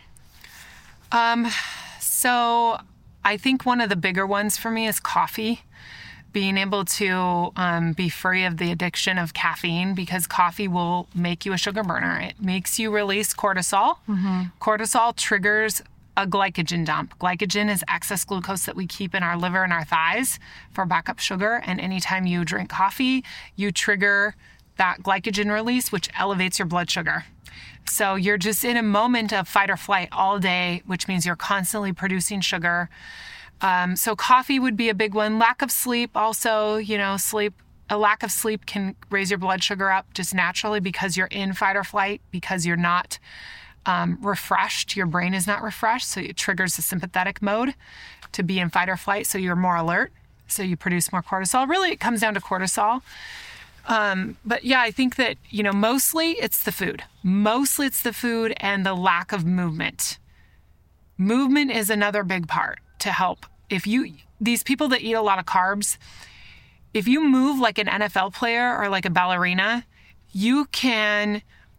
So I think one of the bigger ones for me is coffee. Being able to be free of the addiction of caffeine, because coffee will make you a sugar burner. It makes you release cortisol. Cortisol triggers a glycogen dump. Glycogen is excess glucose that we keep in our liver and our thighs for backup sugar. And anytime you drink coffee, you trigger that glycogen release, which elevates your blood sugar. So you're just in a moment of fight or flight all day, which means you're constantly producing sugar. So coffee would be a big one. Lack of sleep also, a lack of sleep can raise your blood sugar up just naturally because you're in fight or flight, because you're not refreshed. Your brain is not refreshed. So it triggers the sympathetic mode to be in fight or flight. So you're more alert. So you produce more cortisol. Really, it comes down to cortisol. But yeah, I think that, mostly it's the food. Mostly it's the food and the lack of movement. Movement is another big part to help. These people that eat a lot of carbs, if you move like an NFL player or like a ballerina, you can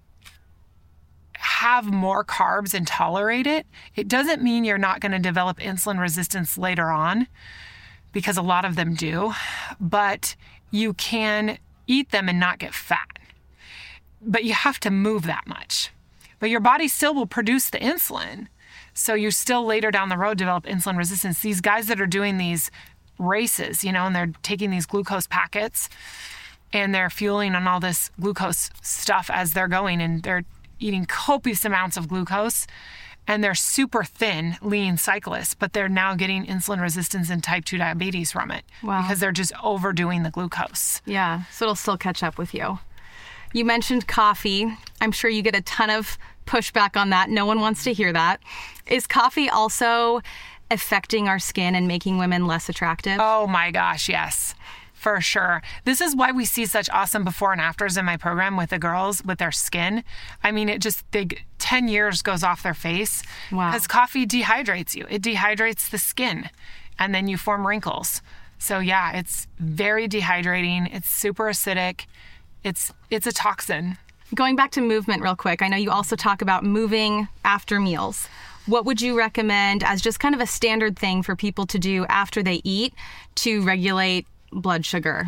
have more carbs and tolerate it. It doesn't mean you're not going to develop insulin resistance later on, because a lot of them do, but you can eat them and not get fat. But you have to move that much. But your body still will produce the insulin. So you still later down the road develop insulin resistance. These guys that are doing these races, and they're taking these glucose packets and they're fueling on all this glucose stuff as they're going, and they're eating copious amounts of glucose, and they're super thin, lean cyclists, but they're now getting insulin resistance and type 2 diabetes from it. Wow. Because they're just overdoing the glucose. Yeah, so it'll still catch up with you. You mentioned coffee. I'm sure you get a ton of pushback on that. No one wants to hear that. Is coffee also affecting our skin and making women less attractive? Oh my gosh, yes, for sure. This is why we see such awesome before and afters in my program with the girls with their skin. I mean, 10 years goes off their face. Wow. Because coffee dehydrates you. It dehydrates the skin, and then you form wrinkles. So yeah, it's very dehydrating. It's super acidic. It's a toxin. Going back to movement real quick, I know you also talk about moving after meals. What would you recommend as just kind of a standard thing for people to do after they eat to regulate blood sugar?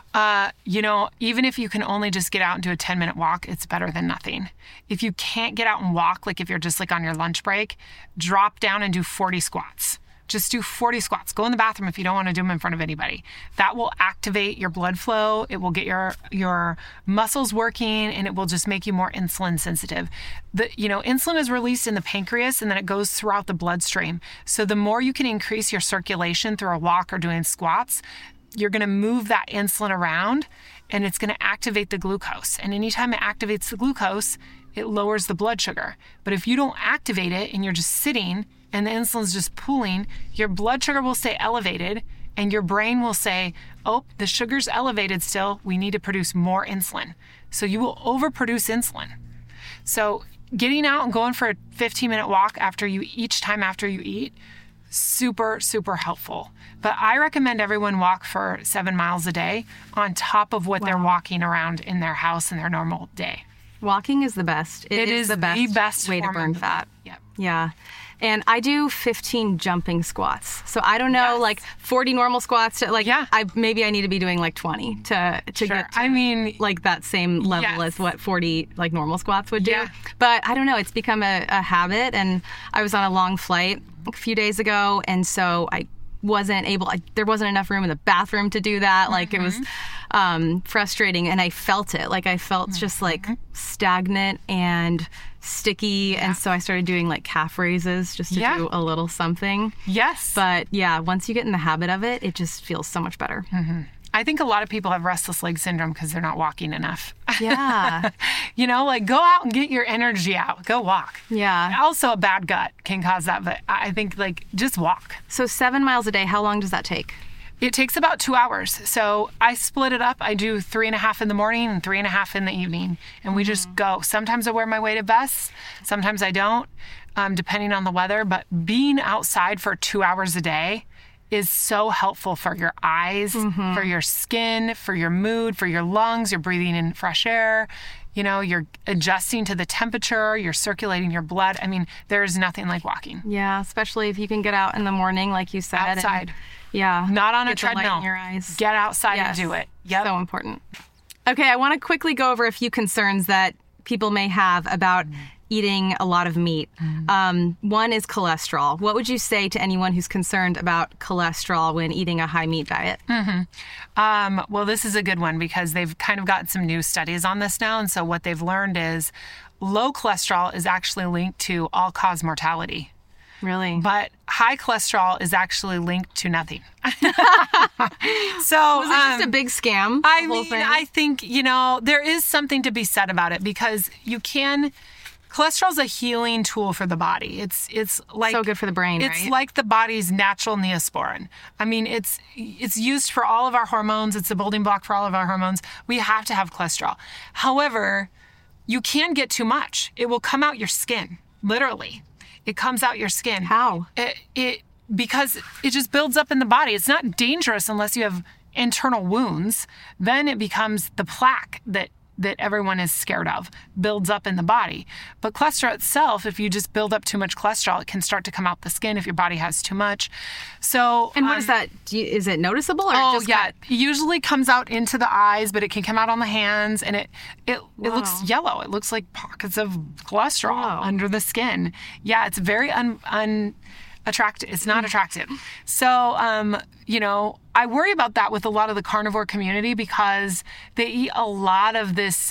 Even if you can only just get out and do a 10-minute walk, it's better than nothing. If you can't get out and walk, like if you're just like on your lunch break, drop down and do 40 squats. Just do 40 squats. Go in the bathroom if you don't want to do them in front of anybody. That will activate your blood flow. It will get your muscles working, and it will just make you more insulin sensitive. Insulin is released in the pancreas, and then it goes throughout the bloodstream. So the more you can increase your circulation through a walk or doing squats, you're going to move that insulin around, and it's going to activate the glucose. And anytime it activates the glucose, it lowers the blood sugar. But if you don't activate it and you're just sitting and the insulin's just pooling, your blood sugar will stay elevated, and your brain will say, oh, the sugar's elevated still. We need to produce more insulin. So you will overproduce insulin. So getting out and going for a 15-minute walk each time after you eat, super, super helpful. But I recommend everyone walk for 7 miles a day on top of what they're walking around in their house in their normal day. Walking is the best. It is the best way to burn fat. Yep. Yeah. And I do 15 jumping squats. So I don't know, like 40 normal squats. Maybe I need to be doing like 20 to sure. get to like that same level as what 40 like normal squats would do. Yeah. But I don't know. It's become a habit. And I was on a long flight a few days ago, and so I wasn't able. There wasn't enough room in the bathroom to do that. Like it was frustrating, and I felt it. Like I felt just like stagnant and sticky, and so I started doing like calf raises just to do a little something. Yes. But yeah, once you get in the habit of it, it just feels so much better. Mm-hmm. I think a lot of people have restless leg syndrome because they're not walking enough. Yeah. Go out and get your energy out. Go walk. Yeah. Also, a bad gut can cause that, but I think just walk. So 7 miles a day, how long does that take? It takes about 2 hours. So I split it up. I do 3.5 in the morning and 3.5 in the evening. And we just go. Sometimes I wear my weighted vests. Sometimes I don't, depending on the weather. But being outside for 2 hours a day is so helpful for your eyes, for your skin, for your mood, for your lungs. You're breathing in fresh air. You're adjusting to the temperature. You're circulating your blood. I mean, there's nothing like walking. Yeah, especially if you can get out in the morning, like you said. Outside. Yeah. Not on a Get the light treadmill. in your eyes. Get outside and do it. Yep. So important. Okay, I want to quickly go over a few concerns that people may have about eating a lot of meat. One is cholesterol. What would you say to anyone who's concerned about cholesterol when eating a high meat diet? Well, this is a good one because they've kind of gotten some new studies on this now. And so what they've learned is low cholesterol is actually linked to all-cause mortality. Really? But high cholesterol is actually linked to nothing. So Was it just a big scam? I the whole mean, thing? I think, there is something to be said about it because cholesterol is a healing tool for the body. It's like so good for the brain, It's right? like the body's natural Neosporin. I mean, it's used for all of our hormones. It's a building block for all of our hormones. We have to have cholesterol. However, you can get too much. It will come out your skin, literally. It comes out your skin. How? Because it just builds up in the body. It's not dangerous unless you have internal wounds. Then it becomes the plaque that everyone is scared of, builds up in the body. But cholesterol itself, if you just build up too much cholesterol, it can start to come out the skin if your body has too much. So, And what is that? Is it noticeable? Or oh it just yeah, it usually comes out into the eyes, but it can come out on the hands, and it looks yellow. It looks like pockets of cholesterol under the skin. Yeah, it's very attractive. It's not attractive. So, I worry about that with a lot of the carnivore community because they eat a lot of this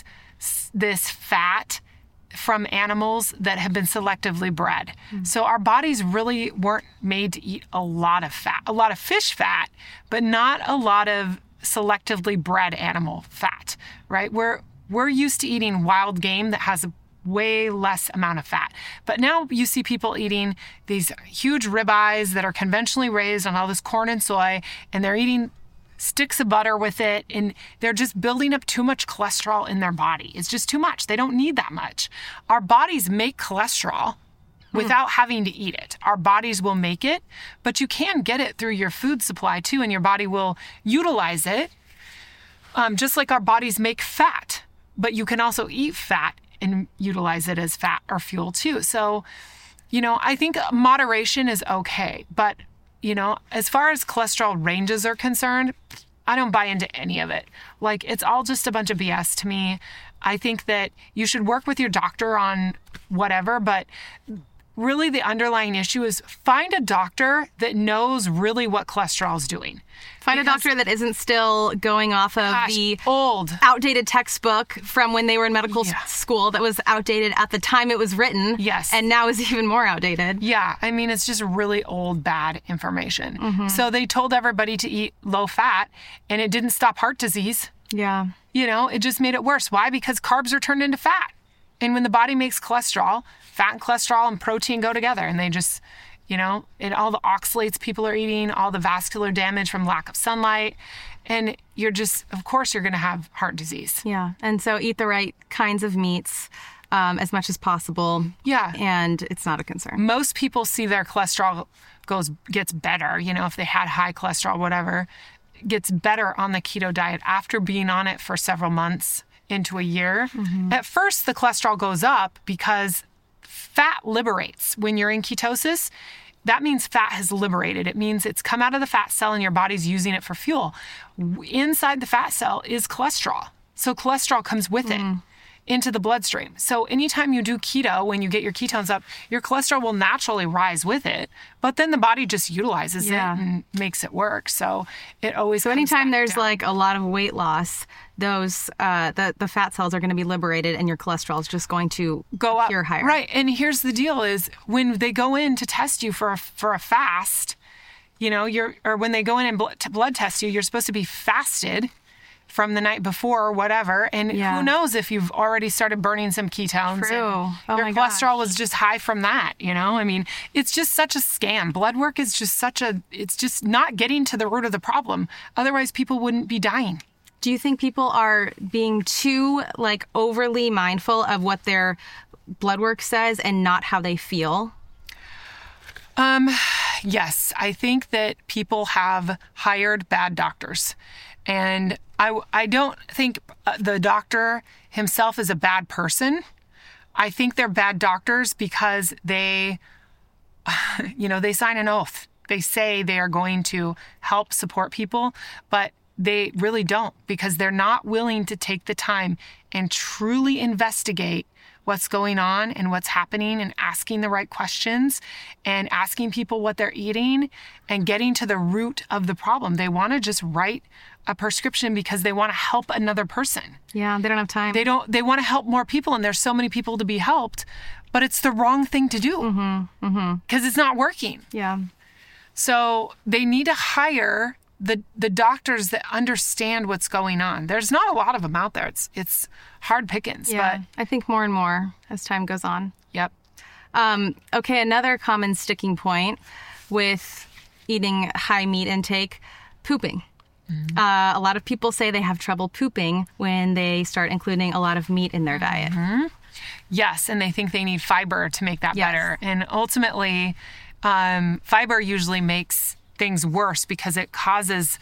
fat from animals that have been selectively bred. So our bodies really weren't made to eat a lot of fat, a lot of fish fat, but not a lot of selectively bred animal fat, right? We're used to eating wild game that has a way less amount of fat. But now you see people eating these huge ribeyes that are conventionally raised on all this corn and soy, and they're eating sticks of butter with it, and they're just building up too much cholesterol in their body. It's just too much. They don't need that much. Our bodies make cholesterol without having to eat it. Our bodies will make it, but you can get it through your food supply too, and your body will utilize it. Just like our bodies make fat, but you can also eat fat and utilize it as fat or fuel too. So, I think moderation is okay. But, as far as cholesterol ranges are concerned, I don't buy into any of it. Like, it's all just a bunch of BS to me. I think that you should work with your doctor on whatever, but really the underlying issue is find a doctor that knows really what cholesterol is doing. Find a doctor that isn't still going off of the old, outdated textbook from when they were in medical school that was outdated at the time it was written. Yes. And now is even more outdated. Yeah. I mean, it's just really old, bad information. So they told everybody to eat low fat, and it didn't stop heart disease. Yeah. It just made it worse. Why? Because carbs are turned into fat. And when the body makes cholesterol, fat and cholesterol and protein go together, and they just, and all the oxalates people are eating, all the vascular damage from lack of sunlight, and you're just, of course, you're going to have heart disease. Yeah. And so eat the right kinds of meats as much as possible. Yeah. And it's not a concern. Most people see their cholesterol gets better, if they had high cholesterol, whatever, gets better on the keto diet after being on it for several months into a year. At first, the cholesterol goes up because fat liberates. When you're in ketosis, that means fat has liberated. It means it's come out of the fat cell and your body's using it for fuel. Inside the fat cell is cholesterol. So cholesterol comes with it into the bloodstream. So anytime you do keto, when you get your ketones up, your cholesterol will naturally rise with it, but then the body just utilizes it and makes it work. So it always So anytime there's like a lot of weight loss, those the fat cells are going to be liberated and your cholesterol is just going to go up higher. Right. And here's the deal is when they go in to test you for a fast, or when they go in and blood test you, you're supposed to be fasted from the night before or whatever. And who knows if you've already started burning some ketones. True. Oh your cholesterol was just high from that, I mean, it's just such a scam. Blood work is just it's just not getting to the root of the problem. Otherwise, people wouldn't be dying. Do you think people are being too overly mindful of what their blood work says and not how they feel? Yes, I think that people have hired bad doctors. And I don't think the doctor himself is a bad person. I think they're bad doctors because they sign an oath. They say they are going to help support people, but they really don't because they're not willing to take the time and truly investigate what's going on and what's happening and asking the right questions and asking people what they're eating and getting to the root of the problem. They want to just write a prescription because they want to help another person. Yeah, they don't have time. They want to help more people, and there's so many people to be helped, but it's the wrong thing to do because it's not working. Yeah. So they need to hire the doctors that understand what's going on. There's not a lot of them out there. It's hard pickings. Yeah. But I think more and more as time goes on. yep. Okay, another common sticking point with eating high meat intake, pooping. A lot of people say they have trouble pooping when they start including a lot of meat in their diet. Yes, and they think they need fiber to make that Yes. better. And ultimately, fiber usually makes things worse because it causes,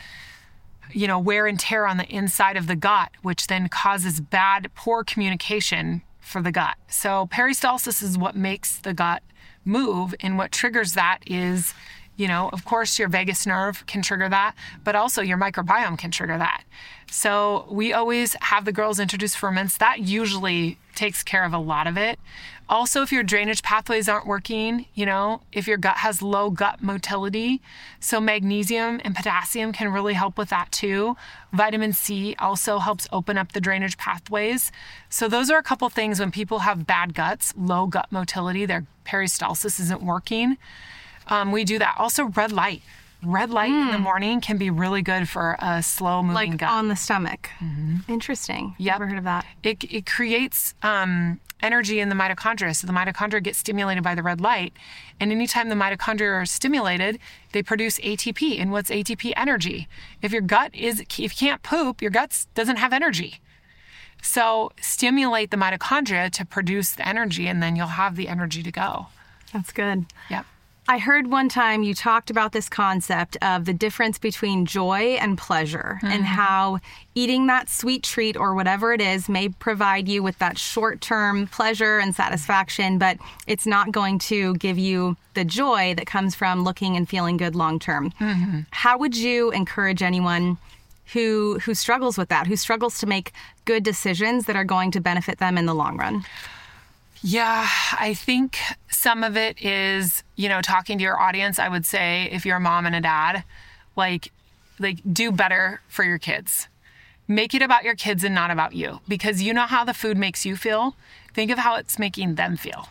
wear and tear on the inside of the gut, which then causes poor communication for the gut. So peristalsis is what makes the gut move, and what triggers that is, of course, your vagus nerve can trigger that, but also your microbiome can trigger that. So we always have the girls introduce ferments. That usually takes care of a lot of it. Also, if your drainage pathways aren't working, if your gut has low gut motility, so magnesium and potassium can really help with that too. Vitamin C also helps open up the drainage pathways. So those are a couple things when people have bad guts, low gut motility, their peristalsis isn't working. We do that. Also, red light. Red light in the morning can be really good for a slow-moving Like gut. on the stomach. Interesting. Yep. Never heard of that. It creates energy in the mitochondria. So the mitochondria get stimulated by the red light. And anytime the mitochondria are stimulated, they produce ATP. And what's ATP? Energy. If you can't poop, your gut doesn't have energy. So stimulate the mitochondria to produce the energy, and then you'll have the energy to go. That's good. Yep. I heard one time you talked about this concept of the difference between joy and pleasure and how eating that sweet treat or whatever it is may provide you with that short-term pleasure and satisfaction, but it's not going to give you the joy that comes from looking and feeling good long-term. How would you encourage anyone who struggles with that, who struggles to make good decisions that are going to benefit them in the long run? Yeah, I think some of it is, talking to your audience. I would say if you're a mom and a dad, like do better for your kids. Make it about your kids and not about you, because you know how the food makes you feel. Think of how it's making them feel.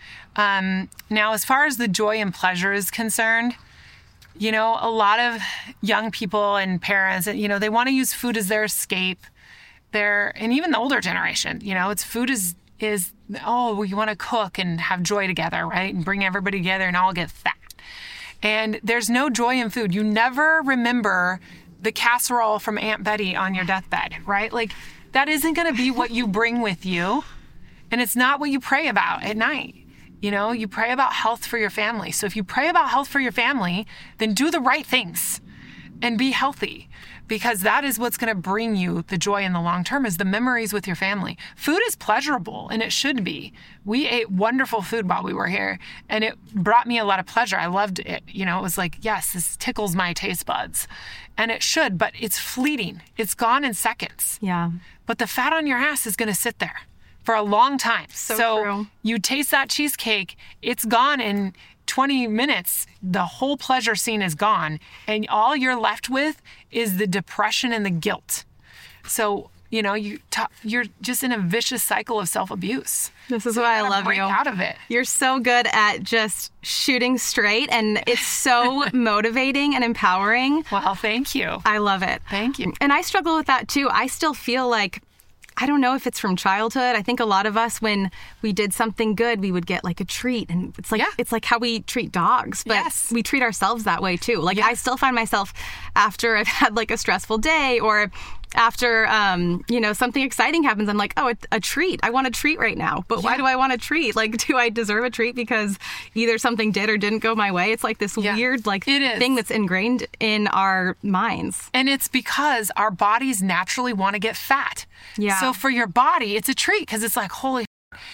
Now, as far as the joy and pleasure is concerned, a lot of young people and parents, they want to use food as their escape. And even the older generation, it's food is we want to cook and have joy together, right? And bring everybody together and all get fat. And there's no joy in food. You never remember the casserole from Aunt Betty on your deathbed, right? Like, that isn't going to be what you bring with you. And it's not what you pray about at night. You pray about health for your family. So if you pray about health for your family, then do the right things and be healthy, because that is what's going to bring you the joy in the long term, is the memories with your family. Food is pleasurable, and it should be. We ate wonderful food while we were here, and it brought me a lot of pleasure. I loved it. It was like, yes, this tickles my taste buds. And it should, but it's fleeting. It's gone in seconds. Yeah. But the fat on your ass is going to sit there for a long time. So true. You taste that cheesecake, it's gone in 20 minutes, the whole pleasure scene is gone, and all you're left with is the depression and the guilt. So, you're just in a vicious cycle of self-abuse. This is why I love break you. out of it. You're so good at just shooting straight, and it's so motivating and empowering. Well, thank you. I love it. Thank you. And I struggle with that too. I still feel like, I don't know if it's from childhood. I think a lot of us, when we did something good, we would get like a treat, and it's like how we treat dogs, but Yes. we treat ourselves that way too. Like, Yes. I still find myself, after I've had like a stressful day, or after something exciting happens, I'm like, oh, it's a treat. I want a treat right now. But why do I want a treat? Like, do I deserve a treat because either something did or didn't go my way? It's like this weird It is. thing that's ingrained in our minds. And it's because our bodies naturally want to get fat. Yeah. So for your body, it's a treat, because it's like, holy,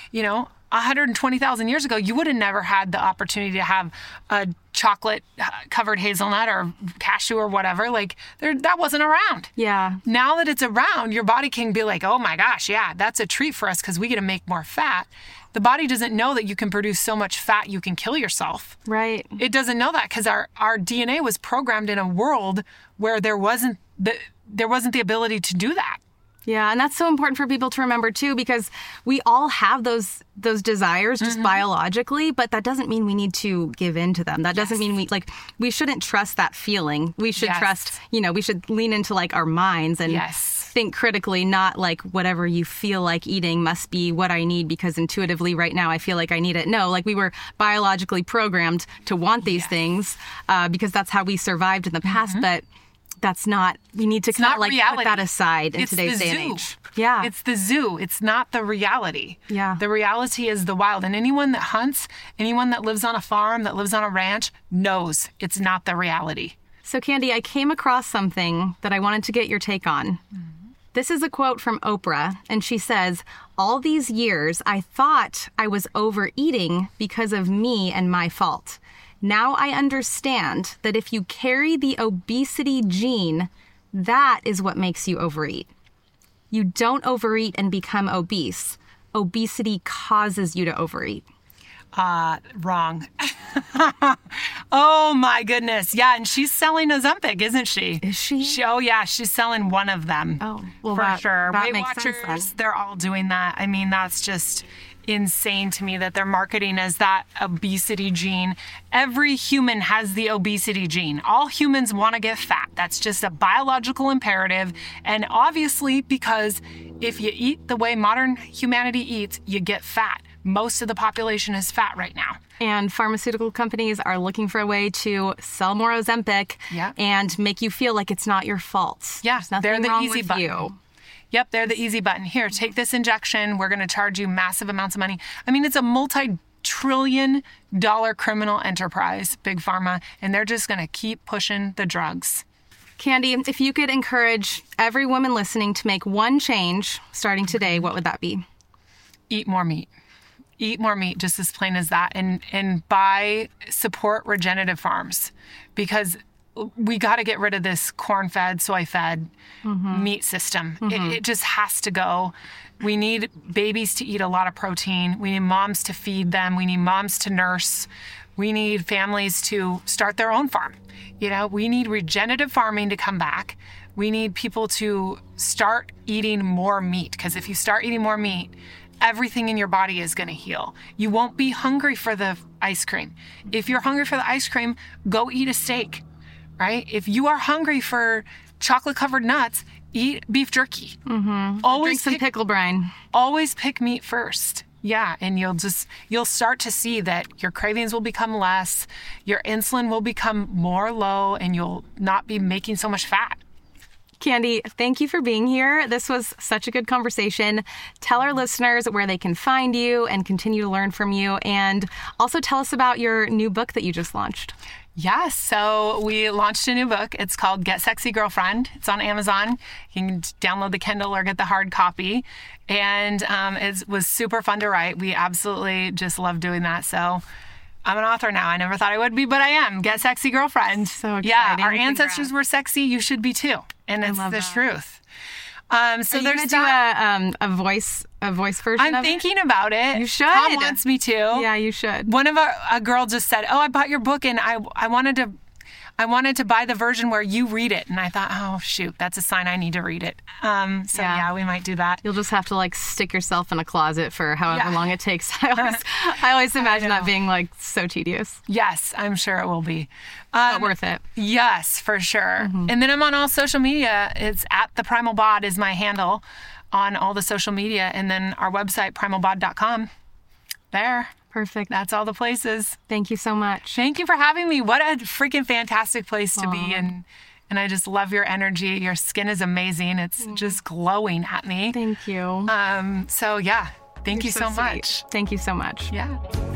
120,000 years ago, you would have never had the opportunity to have a chocolate covered hazelnut or cashew or whatever. Like, that wasn't around. Yeah. Now that it's around, your body can be like, oh my gosh, yeah, that's a treat for us because we get to make more fat. The body doesn't know that you can produce so much fat you can kill yourself. Right. It doesn't know that because our DNA was programmed in a world where there wasn't the ability to do that. Yeah, and that's so important for people to remember too, because we all have those desires just biologically, but that doesn't mean we need to give in to them. That doesn't mean we shouldn't trust that feeling. We should trust, we should lean into like our minds and think critically, not like whatever you feel like eating must be what I need because intuitively right now I feel like I need it. No, like we were biologically programmed to want these things because that's how we survived in the past, but that's not, we need to kind of like put that aside in today's day and age. Yeah. It's the zoo. It's not the reality. Yeah. The reality is the wild. And anyone that hunts, anyone that lives on a farm, that lives on a ranch, knows it's not the reality. So Candy, I came across something that I wanted to get your take on. This is a quote from Oprah, and she says, "All these years, I thought I was overeating because of me and my fault. Now I understand that if you carry the obesity gene, that is what makes you overeat. You don't overeat and become obese. Obesity causes you to overeat." Wrong. Oh my goodness. Yeah, and she's selling Ozempic, isn't she? Is she? Oh yeah, she's selling one of them. Oh, well, for sure. That Weight makes Watchers, sense then. they're all doing that. I mean, that's just insane to me that they're marketing as that obesity gene. Every human has the obesity gene. All humans want to get fat. That's just a biological imperative. And obviously, because if you eat the way modern humanity eats, you get fat. Most of the population is fat right now. And pharmaceutical companies are looking for a way to sell more Ozempic and make you feel like it's not your fault. Yeah, There's nothing they're the wrong easy with button. you. Yep, they're the easy button. Here, take this injection. We're going to charge you massive amounts of money. I mean, it's a multi-trillion-dollar criminal enterprise, Big Pharma, and they're just going to keep pushing the drugs. Candy, if you could encourage every woman listening to make one change starting today, what would that be? Eat more meat. Eat more meat, just as plain as that. And support regenerative farms, because we got to get rid of this corn-fed, soy-fed meat system. It just has to go. We need babies to eat a lot of protein. We need moms to feed them. We need moms to nurse. We need families to start their own farm. We need regenerative farming to come back. We need people to start eating more meat, because if you start eating more meat, everything in your body is going to heal. You won't be hungry for the ice cream. If you're hungry for the ice cream, go eat a steak, right? If you are hungry for chocolate-covered nuts, eat beef jerky. Drink some pickle brine. Always pick meat first. Yeah, and you'll start to see that your cravings will become less, your insulin will become more low, and you'll not be making so much fat. Candy, thank you for being here. This was such a good conversation. Tell our listeners where they can find you and continue to learn from you. And also tell us about your new book that you just launched. Yes, so we launched a new book. It's called Get Sexy Girlfriend. It's on Amazon. You can download the Kindle or get the hard copy. And it was super fun to write. We absolutely just love doing that. So I'm an author now. I never thought I would be, but I am. Get Sexy Girlfriend. So exciting. Yeah, our ancestors were sexy. You should be too. And it's the truth. So Are you there's gonna do a voice version I'm of thinking about it. You should. Tom wants me to. Yeah, you should. One of a girl just said, "Oh, I bought your book and I wanted to buy the version where you read it." And I thought, "Oh, shoot, that's a sign I need to read it." Yeah, we might do that. You'll just have to like stick yourself in a closet for however long it takes. I always imagine that being like so tedious. Yes, I'm sure it will be. But worth it. Yes, for sure. And then I'm on all social media. It's @theprimalbod is my handle on all the social media. And then our website, primalbod.com. There. Perfect. That's all the places. Thank you so much. Thank you for having me. What a freaking fantastic place to be. And I just love your energy. Your skin is amazing. It's just glowing at me. Thank you. So yeah, thank you so sweet. much. Thank you so much. Yeah.